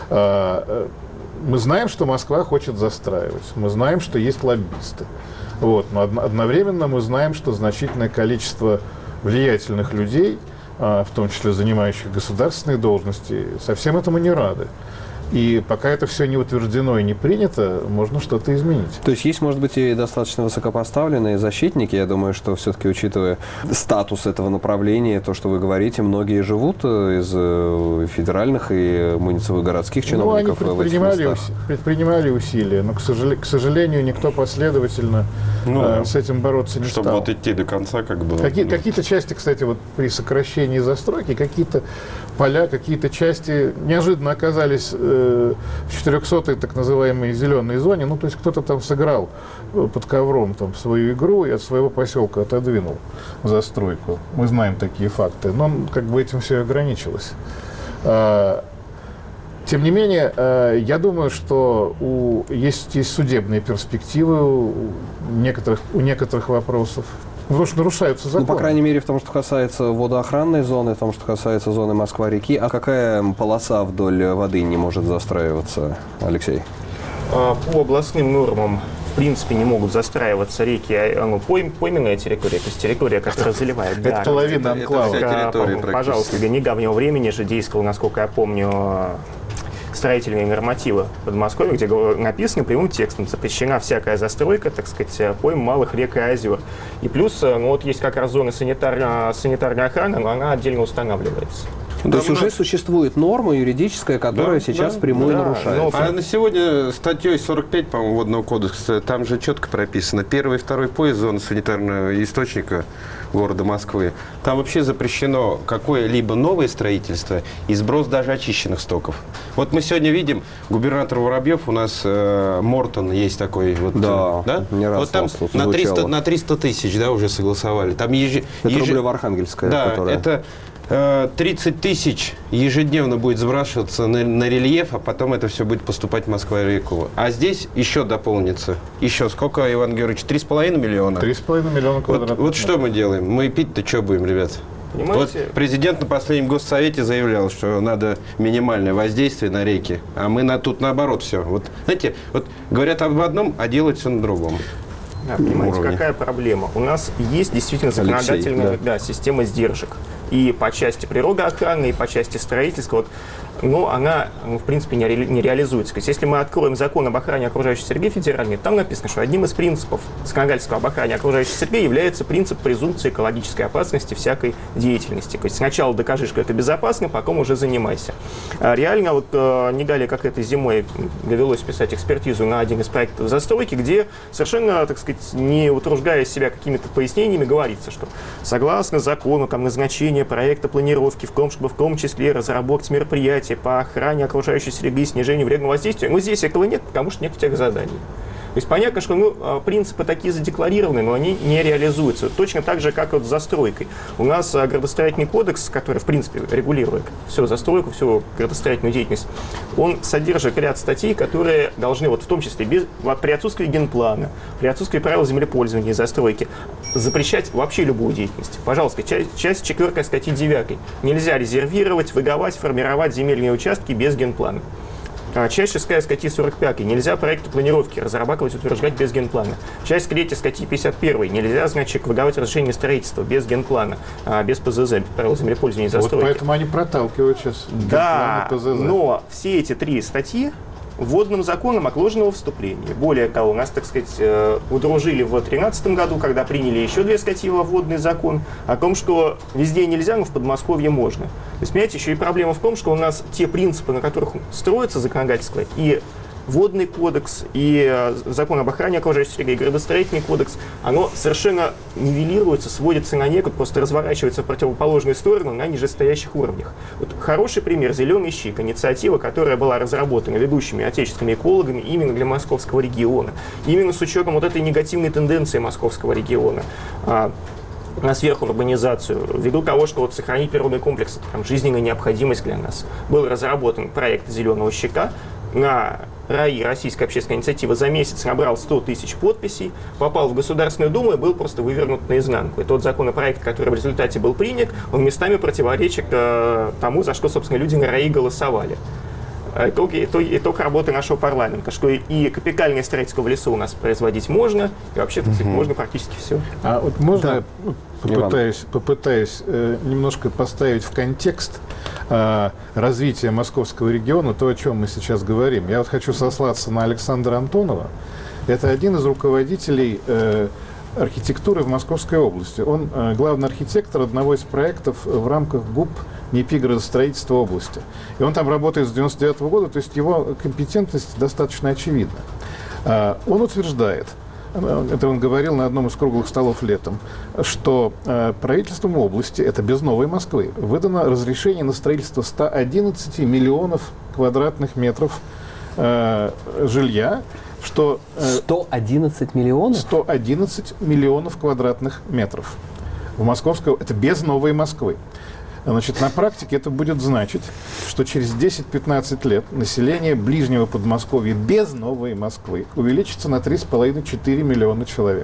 Мы знаем, что Москва хочет застраивать, мы знаем, что есть лоббисты. Но одновременно мы знаем, что значительное количество влиятельных людей, в том числе занимающих государственные должности, совсем этому не рады. И пока это все не утверждено и не принято, можно что-то изменить. То есть есть, может быть, и достаточно высокопоставленные защитники. Я думаю, что все-таки, учитывая статус этого направления, то, что вы говорите, многие живут из федеральных и муниципальных городских чиновников. Они предпринимали усилия, но, к сожалению, никто последовательно с этим бороться не стал. Чтобы идти до конца, Какие-то части, кстати, при сокращении застройки, какие-то поля, какие-то части неожиданно оказались в 400-й так называемой зеленой зоне. То есть кто-то там сыграл под ковром свою игру и от своего поселка отодвинул застройку. Мы знаем такие факты. Но этим все и ограничилось. Тем не менее, я думаю, что есть судебные перспективы у некоторых вопросов. Потому что нарушаются законы. По крайней мере, в том, что касается водоохранной зоны, в том, что касается зоны Москва-реки. А какая полоса вдоль воды не может застраиваться, Алексей? По областным нормам, в принципе, не могут застраиваться реки, пойменная территория, то есть территория, которая заливает. Это половина анклава. Пожалуйста, для недавнего времени же действовал, насколько я помню, строительные нормативы Подмосковья, где написано прямым текстом: запрещена всякая застройка, так сказать, пойм малых рек и озер. И плюс, есть как раз зона санитарной охраны, но она отдельно устанавливается. То есть уже существует норма юридическая, которая сейчас впрямую нарушается. А на сегодня статьей 45, по-моему, Водного кодекса, там же четко прописано: первый и второй пояс зоны санитарного источника города Москвы. Там вообще запрещено какое-либо новое строительство и сброс даже очищенных стоков. Вот мы сегодня видим, губернатор Воробьев, у нас Мортон есть такой. Да, не раз вот там на 300 тысяч, уже согласовали. Там это Рублево-Архангельская. Да, которая... это 30 тысяч ежедневно будет сбрасываться на рельеф, а потом это все будет поступать в Москва-реку. А здесь еще дополнится. Еще сколько, Иван Георгиевич? 3,5 миллиона? 3,5 миллиона квадратных. Вот что мы делаем? Мы пить-то что будем, ребят? Понимаете? Вот президент на последнем госсовете заявлял, что надо минимальное воздействие на реки, а мы тут наоборот все. Знаете, говорят об одном, а делают все на другом. Понимаете, какая проблема? У нас есть действительно законодательная система сдержек. И по части природоохраны, и по части строительства. Она, в принципе, не реализуется. То есть, если мы откроем закон об охране окружающей среды федеральный, там написано, что одним из принципов законодательства об охране окружающей среды является принцип презумпции экологической опасности всякой деятельности. То есть сначала докажи, что это безопасно, потом уже занимайся. Реально, не далее, как этой зимой, довелось писать экспертизу на один из проектов застройки, где совершенно, так сказать, не утруждая себя какими-то пояснениями, говорится, что согласно закону назначение проекта планировки, в том числе разработать мероприятия по охране окружающей среды, снижению вредного воздействия. Здесь этого нет, потому что нет тех заданий. есть понятно, что принципы такие задекларированы, но они не реализуются. Точно так же, как вот с застройкой. У нас градостроительный кодекс, который, в принципе, регулирует всю застройку, всю градостроительную деятельность, он содержит ряд статей, которые должны, вот в том числе при отсутствии генплана, при отсутствии правил землепользования и застройки, запрещать вообще любую деятельность. Пожалуйста, часть 4 статьи 9. Нельзя резервировать, выдавать, формировать земельные участки без генплана. Часть 6 статьи 45. Нельзя проекты планировки разрабатывать, утверждать без генплана. Часть 3 статьи 51. Нельзя, значит, выдавать разрешение строительства без генплана, без ПЗЗ, правил землепользования и застройки. Вот поэтому они проталкивают сейчас да, генпланы ПЗЗ. Но все эти 3 статьи вводным законом отложенного вступления. Более того, нас, так сказать, удружили в 2013 году, когда приняли еще 2 статьи во вводный закон о том, что везде нельзя, но в Подмосковье можно. То есть, понимаете, еще и проблема в том, что у нас те принципы, на которых строится законодательство, и Водный кодекс, и закон об охране окружающей среды, и градостроительный кодекс, оно совершенно нивелируется, сводится на некуда, просто разворачивается в противоположную сторону на нижестоящих уровнях. Вот хороший пример — «Зеленый щик», инициатива, которая была разработана ведущими отечественными экологами именно для московского региона, именно с учетом вот этой негативной тенденции московского региона на сверхурбанизацию, ввиду того, что вот сохранить природный комплекс — это там жизненная необходимость для нас. Был разработан проект «Зеленого щика», на РАИ, Российская общественная инициатива, за месяц набрал 100 тысяч подписей, попал в Государственную Думу и был просто вывернут наизнанку. И тот законопроект, который в результате был принят, он местами противоречит тому, за что, собственно, люди на РАИ голосовали. Итог работы нашего парламента, что и капитальное строительство в лесу у нас производить можно, и вообще, так сказать, можно практически все. А вот можно попытаюсь немножко поставить в контекст развития московского региона, то, о чем мы сейчас говорим. Я вот хочу сослаться на Александра Антонова. Это один из руководителей архитектуры в Московской области. Он главный архитектор одного из проектов в рамках ГУП НИПИ градостроительства области. И он там работает с 1999 года, то есть его компетентность достаточно очевидна. Он утверждает, это он говорил на одном из круглых столов летом, что правительством области, это без Новой Москвы, выдано разрешение на строительство 111 миллионов квадратных метров жилья, что 111 миллионов? 111 миллионов квадратных метров. В Московской, это без Новой Москвы. Значит, на практике это будет значить, что через 10-15 лет население ближнего Подмосковья без Новой Москвы увеличится на 3,5-4 миллиона человек.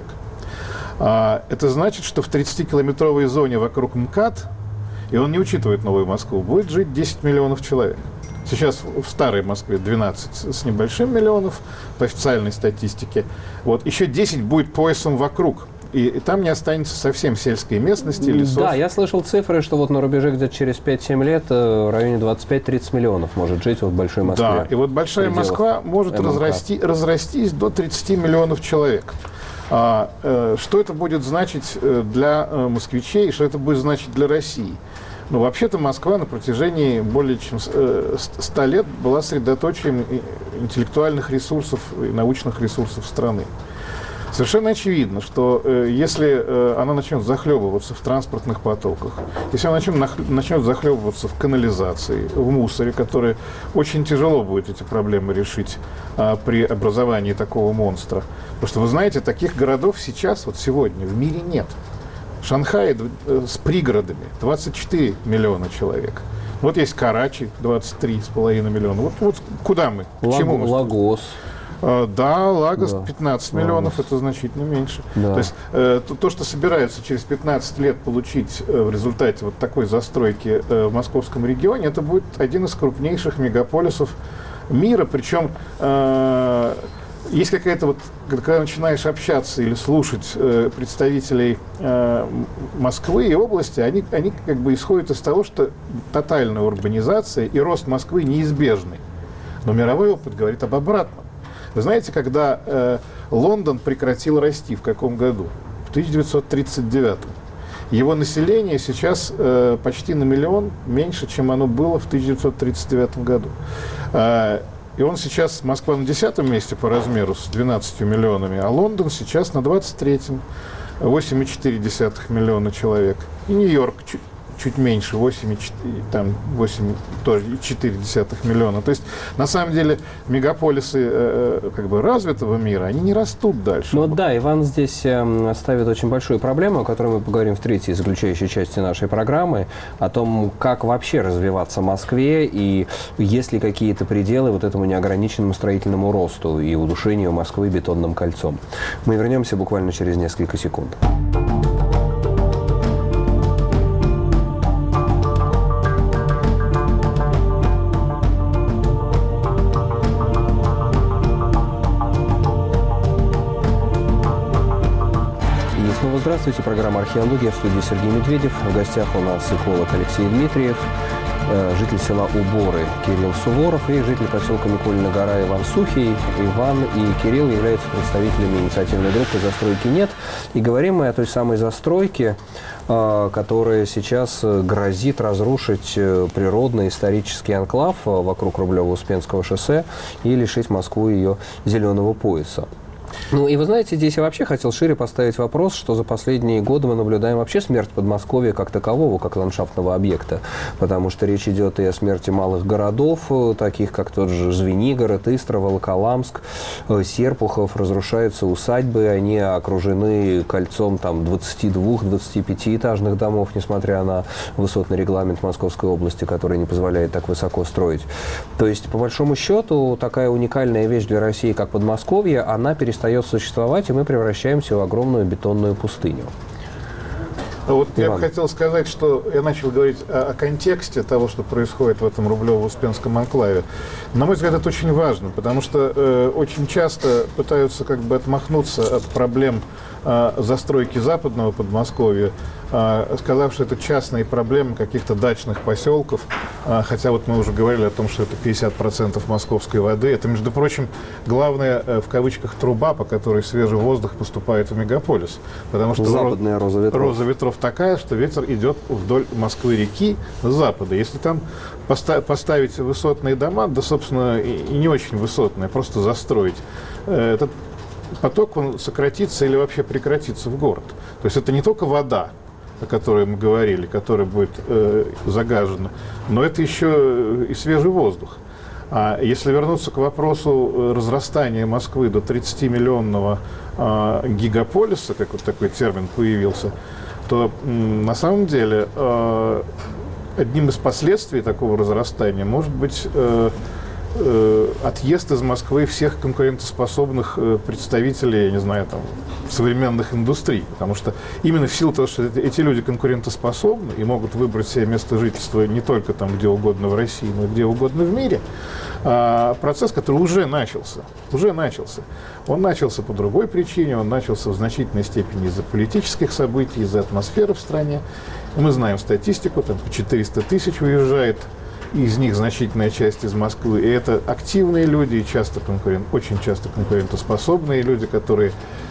Это значит, что в 30-километровой зоне вокруг МКАД, и он не учитывает Новую Москву, будет жить 10 миллионов человек. Сейчас в старой Москве 12 с небольшим миллионов по официальной статистике. Вот. Еще 10 будет поясом вокруг. И там не останется совсем сельской местности, лесов. Да, я слышал цифры, что вот на рубеже где-то через 5-7 лет в районе 25-30 миллионов может жить вот в Большой Москве. Да, и вот Большая Москва может разрастись до 30 миллионов человек. Что это будет значить для москвичей, что это будет значить для России? Ну, вообще-то Москва на протяжении более чем 100 лет была средоточием интеллектуальных ресурсов и научных ресурсов страны. Совершенно очевидно, что если она начнет захлебываться в транспортных потоках, если она начнет захлебываться в канализации, в мусоре, который очень тяжело будет эти проблемы решить при образовании такого монстра. Потому что, вы знаете, таких городов сейчас, вот сегодня, в мире нет. Шанхай с пригородами 24 миллиона человек. Вот есть Карачи, 23,5 миллиона. Вот куда мы? К чему мы? Лагос. Да, Лагос 15 миллионов, это значительно меньше. Да. То есть то, что собираются через 15 лет получить в результате вот такой застройки в московском регионе, это будет один из крупнейших мегаполисов мира. Причем есть какая-то вот, когда начинаешь общаться или слушать представителей Москвы и области, они как бы исходят из того, что тотальная урбанизация и рост Москвы неизбежны. Но мировой опыт говорит об обратном. Вы знаете, когда Лондон прекратил расти, в каком году? В 1939. Его население сейчас почти на миллион меньше, чем оно было в 1939 году. И он сейчас, Москва на 10-м месте по размеру с 12 миллионами, а Лондон сейчас на 23-м, 8,4 миллиона человек. И Нью-Йорк чуть меньше, 8,4 миллиона. То есть, на самом деле, мегаполисы как бы развитого мира, они не растут дальше. Ну да, Иван здесь ставит очень большую проблему, о которой мы поговорим в третьей заключающей части нашей программы, о том, как вообще развиваться Москве и есть ли какие-то пределы вот этому неограниченному строительному росту и удушению Москвы бетонным кольцом. Мы вернемся буквально через несколько секунд. Здравствуйте, программа «Археология», в студии Сергей Медведев. В гостях у нас эколог Алексей Дмитриев, житель села Уборы Кирилл Суворов и житель поселка Микулина гора Иван Сухий. Иван и Кирилл являются представителями инициативной группы «Застройки нет». И говорим мы о той самой застройке, которая сейчас грозит разрушить природный исторический анклав вокруг Рублево-Успенского шоссе и лишить Москву ее зеленого пояса. Ну и вы знаете, здесь я вообще хотел шире поставить вопрос, что за последние годы мы наблюдаем вообще смерть Подмосковья как такового, как ландшафтного объекта. Потому что речь идет и о смерти малых городов, таких как тот же Звенигород, Истра, Волоколамск, Серпухов. Разрушаются усадьбы, они окружены кольцом там 22-25-этажных домов, несмотря на высотный регламент Московской области, который не позволяет так высоко строить. То есть, по большому счету, такая уникальная вещь для России, как Подмосковье, она перестает существовать, и мы превращаемся в огромную бетонную пустыню. Вот Иван. Я бы хотел сказать, что я начал говорить о контексте того, что происходит в этом Рублево-Успенском анклаве. На мой взгляд, это очень важно, потому что очень часто пытаются как бы отмахнуться от проблем застройки западного Подмосковья, сказав, что это частные проблемы каких-то дачных поселков, хотя вот мы уже говорили о том, что это 50% московской воды. Это, между прочим, главная, в кавычках, труба, по которой свежий воздух поступает в мегаполис. Потому что западная роза ветров. Роза ветров такая, что ветер идет вдоль Москвы-реки с запада. Если там поставить высотные дома, да, собственно, и не очень высотные, просто застроить, этот поток, он сократится или вообще прекратится в город. То есть это не только вода, о которой мы говорили, которая будет загажена, но это еще и свежий воздух. А если вернуться к вопросу разрастания Москвы до 30-миллионного гигаполиса, как вот такой термин появился, то на самом деле одним из последствий такого разрастания может быть отъезд из Москвы всех конкурентоспособных представителей, я не знаю, там, современных индустрий. Потому что именно в силу того, что эти люди конкурентоспособны и могут выбрать себе место жительства не только там, где угодно в России, но и где угодно в мире, процесс, который уже начался. Он начался по другой причине, он начался в значительной степени из-за политических событий, из-за атмосферы в стране. И мы знаем статистику, там по 400 тысяч уезжает, из них значительная часть из Москвы. И это активные люди, и очень часто конкурентоспособные люди, которые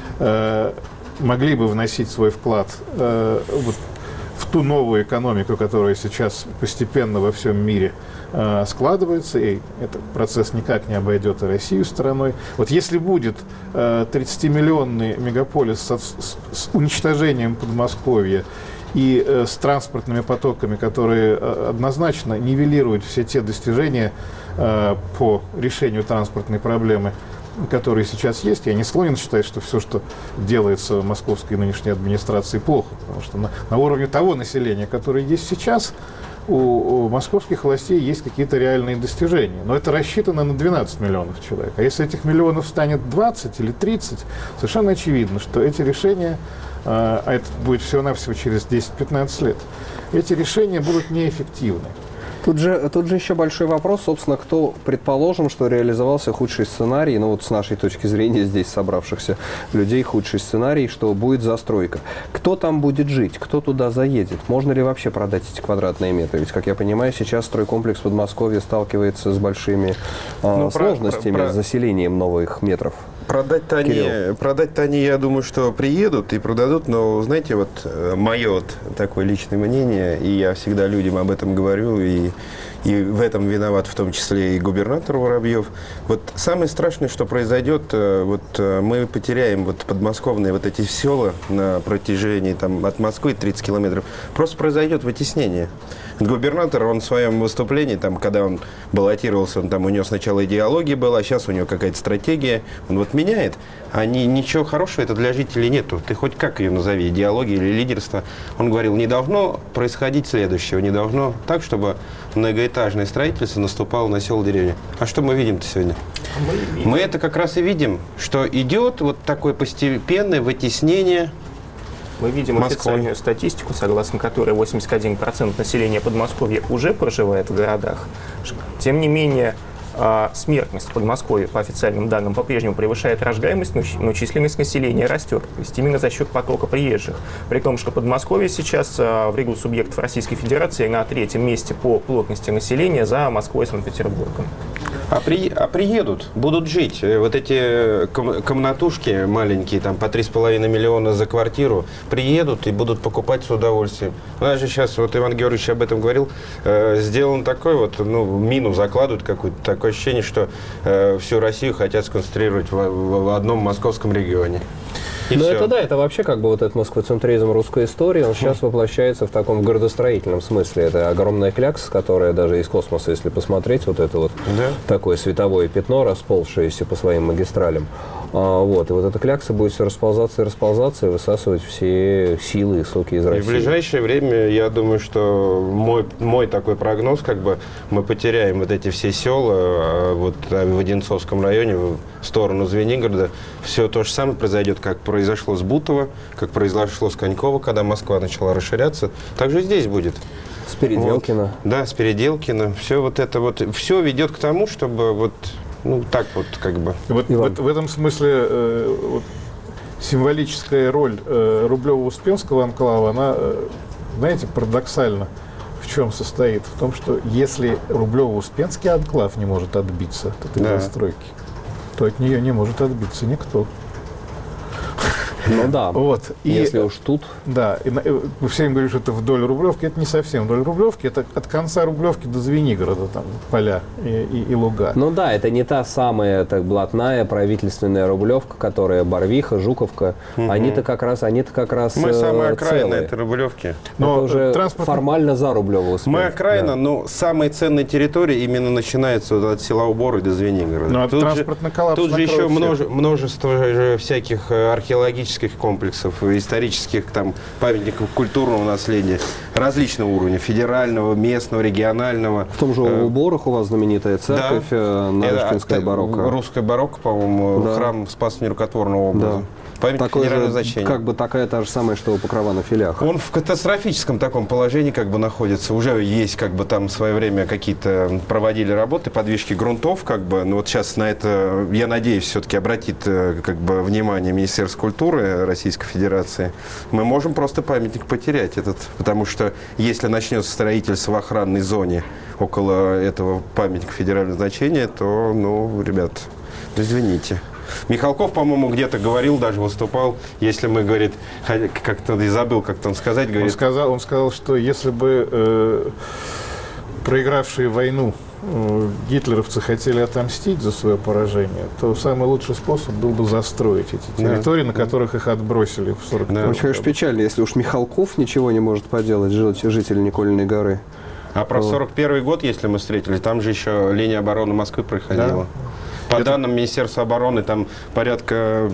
могли бы вносить свой вклад вот, в ту новую экономику, которая сейчас постепенно во всем мире складывается, и этот процесс никак не обойдет и Россию стороной. Вот если будет 30-миллионный мегаполис с уничтожением Подмосковья и с транспортными потоками, которые однозначно нивелируют все те достижения по решению транспортной проблемы, которые сейчас есть, я не склонен считать, что все, что делается московской нынешней администрацией, плохо, потому что на уровне того населения, которое есть сейчас, у московских властей есть какие-то реальные достижения. Но это рассчитано на 12 миллионов человек. А если этих миллионов станет 20 или 30, совершенно очевидно, что эти решения, а это будет всего-навсего через 10-15 лет, эти решения будут неэффективны. Тут же еще большой вопрос, собственно, кто, предположим, что реализовался худший сценарий, ну вот с нашей точки зрения здесь собравшихся людей, худший сценарий, что будет застройка. Кто там будет жить? Кто туда заедет? Можно ли вообще продать эти квадратные метры? Ведь, как я понимаю, сейчас стройкомплекс Подмосковья сталкивается с большими сложностями с заселением новых метров. Продать-то они, я думаю, что приедут и продадут, но, знаете, вот мое вот такое личное мнение, и я всегда людям об этом говорю, и И в этом виноват в том числе и губернатор Воробьев. Вот самое страшное, что произойдет, мы потеряем подмосковные эти села на протяжении от Москвы 30 километров. Просто произойдет вытеснение. Губернатор, он в своем выступлении, когда он баллотировался, у него сначала идеология была, а сейчас у него какая-то стратегия. Он меняет, а ничего хорошего это для жителей нету. Ты хоть как ее назови, идеология или лидерство. Он говорил, не должно происходить следующего, не должно так, чтобы многоэтажное строительство наступало на села, деревни. А что мы видим-то сегодня? Мы это как раз и видим, что идет такое постепенное вытеснение. Мы видим официальную статистику, согласно которой 81% населения Подмосковья уже проживает в городах. Тем не менее, смертность в Подмосковье, по официальным данным, по-прежнему превышает рождаемость, но численность населения растет. То есть именно за счет потока приезжих. При том, что Подмосковье сейчас в ряду субъектов Российской Федерации на 3-м месте по плотности населения за Москвой и Санкт-Петербургом. А приедут, будут жить. Эти комнатушки маленькие, по 3,5 миллиона за квартиру, приедут и будут покупать с удовольствием. У нас же сейчас, Иван Георгиевич об этом говорил, сделан такой мину закладывают какую-то, такое ощущение, что всю Россию хотят сконцентрировать в одном московском регионе. Это вообще этот москвоцентризм русской истории, он сейчас воплощается в таком градостроительном смысле. Это огромная клякса, которая даже из космоса, если посмотреть, такое световое пятно, расползшееся по своим магистралям. И эта клякса будет все расползаться и высасывать все силы и соки из России. И в ближайшее время, я думаю, что мой такой прогноз, мы потеряем эти все села в Одинцовском районе в сторону Звенигорода. Все то же самое произойдет, как произошло с Бутово, как произошло с Коньково, когда Москва начала расширяться. Так же здесь будет. С Переделкино. Да, с Переделкино. Все все ведет к тому, чтобы в этом смысле символическая роль Рублево-Успенского анклава, она, знаете, парадоксальна. В чем состоит? В том, что если Рублево-Успенский анклав не может отбиться от этой застройки, то от нее не может отбиться никто. Ну да, если уж тут. Да, мы все время говорим, что это вдоль Рублевки, это не совсем вдоль Рублевки, это от конца Рублевки до Звенигорода, поля и луга. Ну да, это не та самая блатная правительственная Рублевка, которая Барвиха, Жуковка, они-то как раз мы самая окраина этой Рублевки. Но это уже формально за Рублево-Успенск. Мы окраина, но самые ценные территории именно начинаются от села Уборы до Звенигорода. Тут же еще множество всяких археологических комплексов, исторических памятников культурного наследия различного уровня, федерального, местного, регионального. В том же Уборах у вас знаменитая церковь, Нарышкинская барокко. Русская барокко, по-моему, храм Спаса Нерукотворного образа. Памятник федерального значения. Такая та же самая, что у Покрова на Филях. Он в катастрофическом таком положении находится. Уже есть там в свое время какие-то проводили работы, подвижки грунтов, но сейчас на это, я надеюсь, все-таки обратит внимание Министерство культуры Российской Федерации. Мы можем просто памятник потерять потому что если начнется строительство в охранной зоне около этого памятника федерального значения, то, ребят, извините. Михалков, по-моему, где-то говорил, даже выступал, если мы, говорит, как-то забыл, как-то он сказать, говорит... Он сказал, что если бы проигравшие войну гитлеровцы хотели отомстить за свое поражение, то самый лучший способ был бы застроить эти территории, на которых их отбросили в 1941 году. Очень, конечно, печально, если уж Михалков ничего не может поделать, житель Никольной горы. А про 1941 год, если мы встретили, там же еще линия обороны Москвы проходила. Да. По данным Министерства обороны, там порядка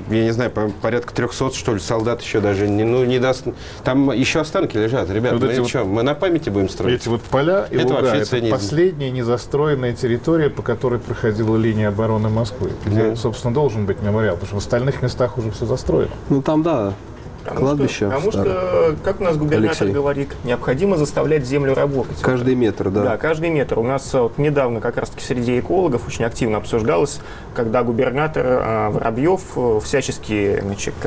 300, что ли, солдат еще даже не даст. Там еще останки лежат, ребята. Мы на памяти будем строить. Эти поля и луга, это последняя незастроенная территория, по которой проходила линия обороны Москвы, где, собственно, должен быть мемориал, потому что в остальных местах уже все застроено. Там, кладбище. Потому что, как у нас губернатор говорит, необходимо заставлять землю работать. Каждый метр, да. Да, каждый метр. У нас недавно как раз-таки среди экологов очень активно обсуждалось, когда губернатор Воробьев всячески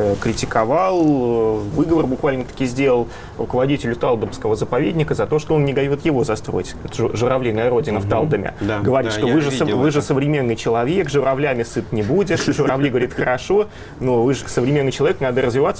критиковал, выговор буквально-таки сделал руководителю Талдомского заповедника за то, что он не дает его застроить. Это журавлиная родина в Талдоме. Да, говорит, что вы же современный человек, журавлями сыт не будешь. Журавли говорит, хорошо, но вы же современный человек, надо развиваться. Ему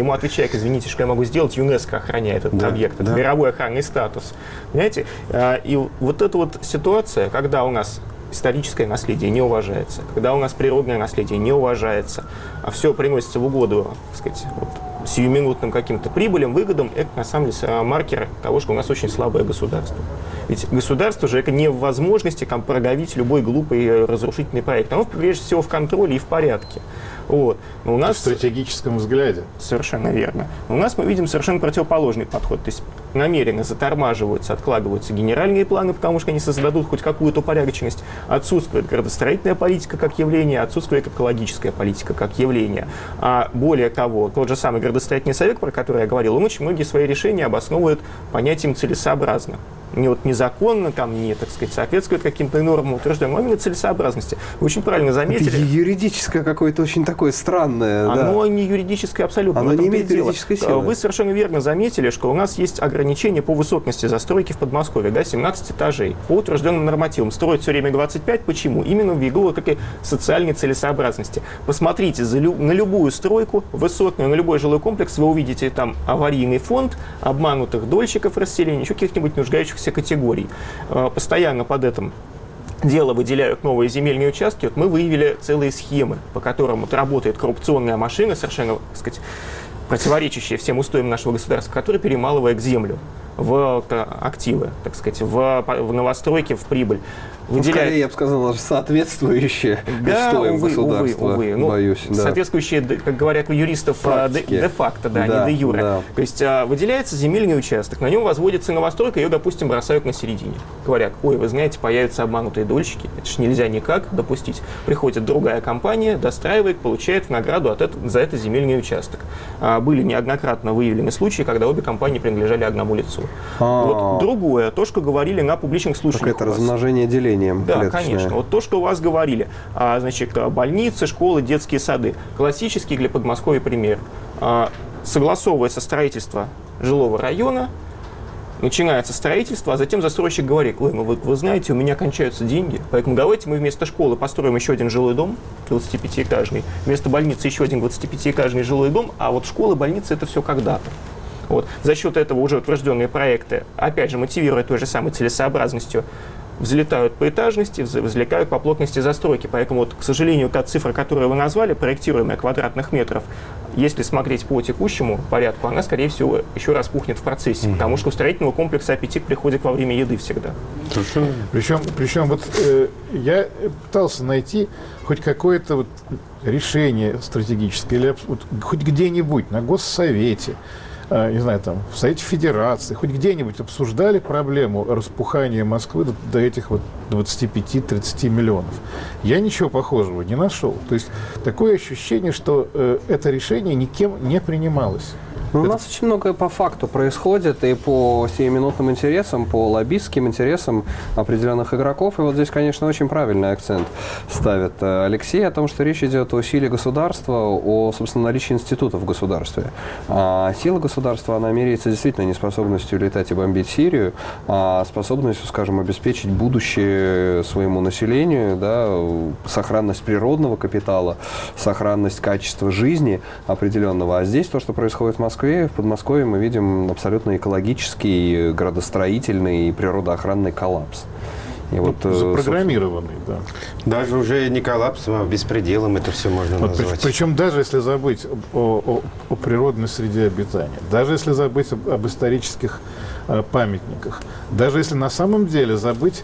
ему отвечает: извините, что я могу сделать, ЮНЕСКО охраняет этот объект, это мировой охранный статус. Понимаете? И вот эта вот ситуация, когда у нас историческое наследие не уважается, когда у нас природное наследие не уважается, а все приносится в угоду, так сказать, вот, сиюминутным каким-то прибылям, выгодам, это на самом деле маркер того, что у нас очень слабое государство. Ведь государство же это не в возможности продавить любой глупый разрушительный проект. Оно прежде всего в контроле и в порядке. Вот. Но у нас... В стратегическом взгляде. Совершенно верно. Но у нас мы видим совершенно противоположный подход. То есть намеренно затормаживаются, откладываются генеральные планы, потому что они создадут хоть какую-то упорядоченность. Отсутствует градостроительная политика как явление, отсутствует экологическая политика как явление. А более того, тот же самый градостроительный совет, про который я говорил, он очень многие свои решения обосновывает понятием целесообразно. Не вот незаконно, там, не, так сказать, соответствует каким-то нормам утвержденным, а именно целесообразности. Вы очень правильно заметили. Это юридическое какое-то очень такое странное. Оно не юридическое абсолютно. Оно не имеет юридической силы. Вы совершенно верно заметили, что у нас есть ограничения по высотности застройки в Подмосковье, да, 17 этажей. По утвержденным нормативам. Строить все время 25. Почему? Именно ввиду какой социальной целесообразности. Посмотрите на любую стройку, высотную, на любой жилой комплекс, вы увидите там аварийный фонд, обманутых дольщиков расселения, еще каких-нибудь нуждающихся категорий. Постоянно под этим дело выделяют новые земельные участки. Вот мы выявили целые схемы, по которым вот работает коррупционная машина, совершенно, так сказать, противоречащая всем устоям нашего государства, которая перемалывает землю в активы, так сказать, в новостройки, в прибыль. Скорее, я бы сказал, соответствующие устоям государства, увы. Боюсь. Соответствующие, как говорят у юристов, де-факто, не де-юре. Да. То есть выделяется земельный участок, на нем возводится новостройка, ее, допустим, бросают на середине. Говорят: ой, вы знаете, появятся обманутые дольщики, это же нельзя никак допустить. Приходит другая компания, достраивает, получает в награду за это земельный участок. Были неоднократно выявлены случаи, когда обе компании принадлежали одному лицу. Вот другое, то, что говорили на публичных слушаниях. Это размножение делением. Да, конечно. Вот то, что у вас говорили. Значит, больницы, школы, детские сады. Классический для Подмосковья пример. Согласовывается строительство жилого района, начинается строительство, а затем застройщик говорит: ой, вы знаете, у меня кончаются деньги, поэтому давайте мы вместо школы построим еще один жилой дом 25-этажный, вместо больницы еще один 25-этажный жилой дом, а вот школы, больницы — это все когда-то. Вот. За счет этого уже утвержденные проекты, опять же, мотивируя той же самой целесообразностью, взлетают по этажности, взлетают по плотности застройки. Поэтому, вот, к сожалению, та цифра, которую вы назвали, проектируемая квадратных метров, если смотреть по текущему порядку, она, скорее всего, еще распухнет в процессе, потому что у строительного комплекса аппетит приходит во время еды всегда. Причем вот я пытался найти хоть какое-то вот решение стратегическое, или вот, хоть где-нибудь на Госсовете, не знаю, там, в Совете Федерации, хоть где-нибудь обсуждали проблему распухания Москвы до этих вот 25-30 миллионов. Я ничего похожего не нашел. То есть такое ощущение, что это решение никем не принималось. У нас очень многое по факту происходит, и по сиюминутным интересам, по лоббистским интересам определенных игроков. И вот здесь, конечно, очень правильный акцент ставит Алексей о том, что речь идет о силе государства, о, собственно, наличии институтов в государстве. А сила государства, она меряется действительно не способностью летать и бомбить Сирию, а способностью, скажем, обеспечить будущее своему населению, да, сохранность природного капитала, сохранность качества жизни определенного. А здесь то, что происходит в Москве, в Подмосковье, мы видим абсолютно экологический, градостроительный и природоохранный коллапс. И вот, запрограммированный, да. Даже уже не коллапсом, а беспределом это все можно назвать. Причем даже если забыть о природной среде обитания, даже если забыть об исторических памятниках, даже если на самом деле забыть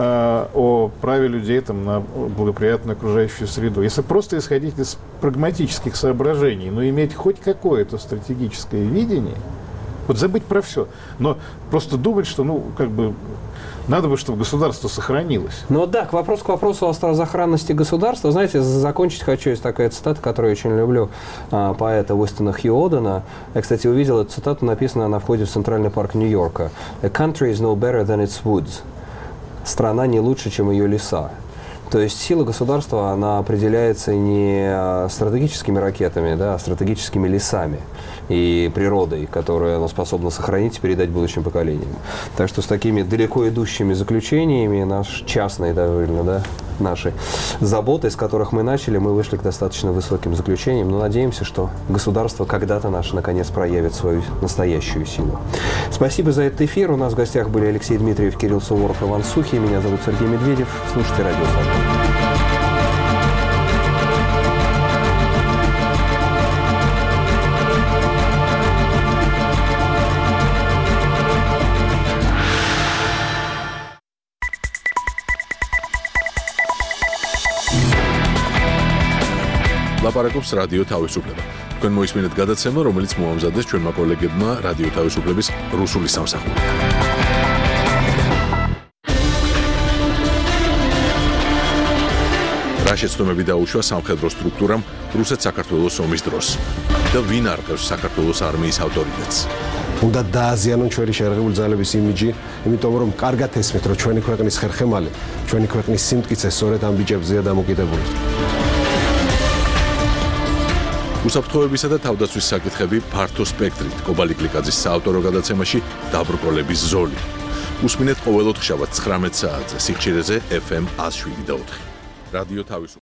о праве людей там, на благоприятную окружающую среду, если просто исходить из прагматических соображений, но иметь хоть какое-то стратегическое видение, вот забыть про все, но просто думать, что, ну, как бы, надо бы, чтобы государство сохранилось. Ну да, к вопросу о сохранности государства, знаете, закончить хочу, есть такая цитата, которую я очень люблю, поэта Уистона Хьюодена. Я, кстати, увидел эту цитату, написано на входе в Центральный парк Нью-Йорка. «A country is no better than its woods». Страна не лучше, чем ее леса. То есть сила государства, она определяется не стратегическими ракетами, да, а стратегическими лесами и природой, которую она способна сохранить и передать будущим поколениям. Так что с такими далеко идущими заключениями наш частный довольно, да, наши заботы, с которых мы начали, мы вышли к достаточно высоким заключениям, но надеемся, что государство когда-то наше наконец проявит свою настоящую силу. Спасибо за этот эфир. У нас в гостях были Алексей Дмитриев, Кирилл Суворов, Иван Сухий. Меня зовут Сергей Медведев. Слушайте «Радио Свобода». ლაპარაკობს რადიო თავისუფლება. თქვენ მოისმინეთ გადაცემა, რომელიც მოამზადეს ჩვენმა კოლეგებმა რადიო თავისუფლების რუსული სამსახურიდან. რა შეცდომები დაუშვა სამხედრო სტრუქტურამ რუსეთ-საქართველოს ომის დროს და ვინ არყევს საქართველოს არმიის ავტორიტეტს? უნდა დააზიანონ ჩვენი შეერაღებული ძალების იმიჯი, იმიტომ რომ კარგად ესმით, რომ ჩვენი ქვეყნის ხერხემალი, ჩვენი ქვეყნის სიმტკიცე სწორედ ამ ბიჭებზეა დამოკიდებული. უსაფრთხოებისა და თავდაცვის საკითხები ფართო სპექტრით კობალი კლიკაძის საავტორო გადაცემაში დაბრკოლების ზოლი. უსმინეთ ყოველ ოთხშაბათს 19 საათზე სიხშირეზე FM 107.4. რადიო თავისუფლება.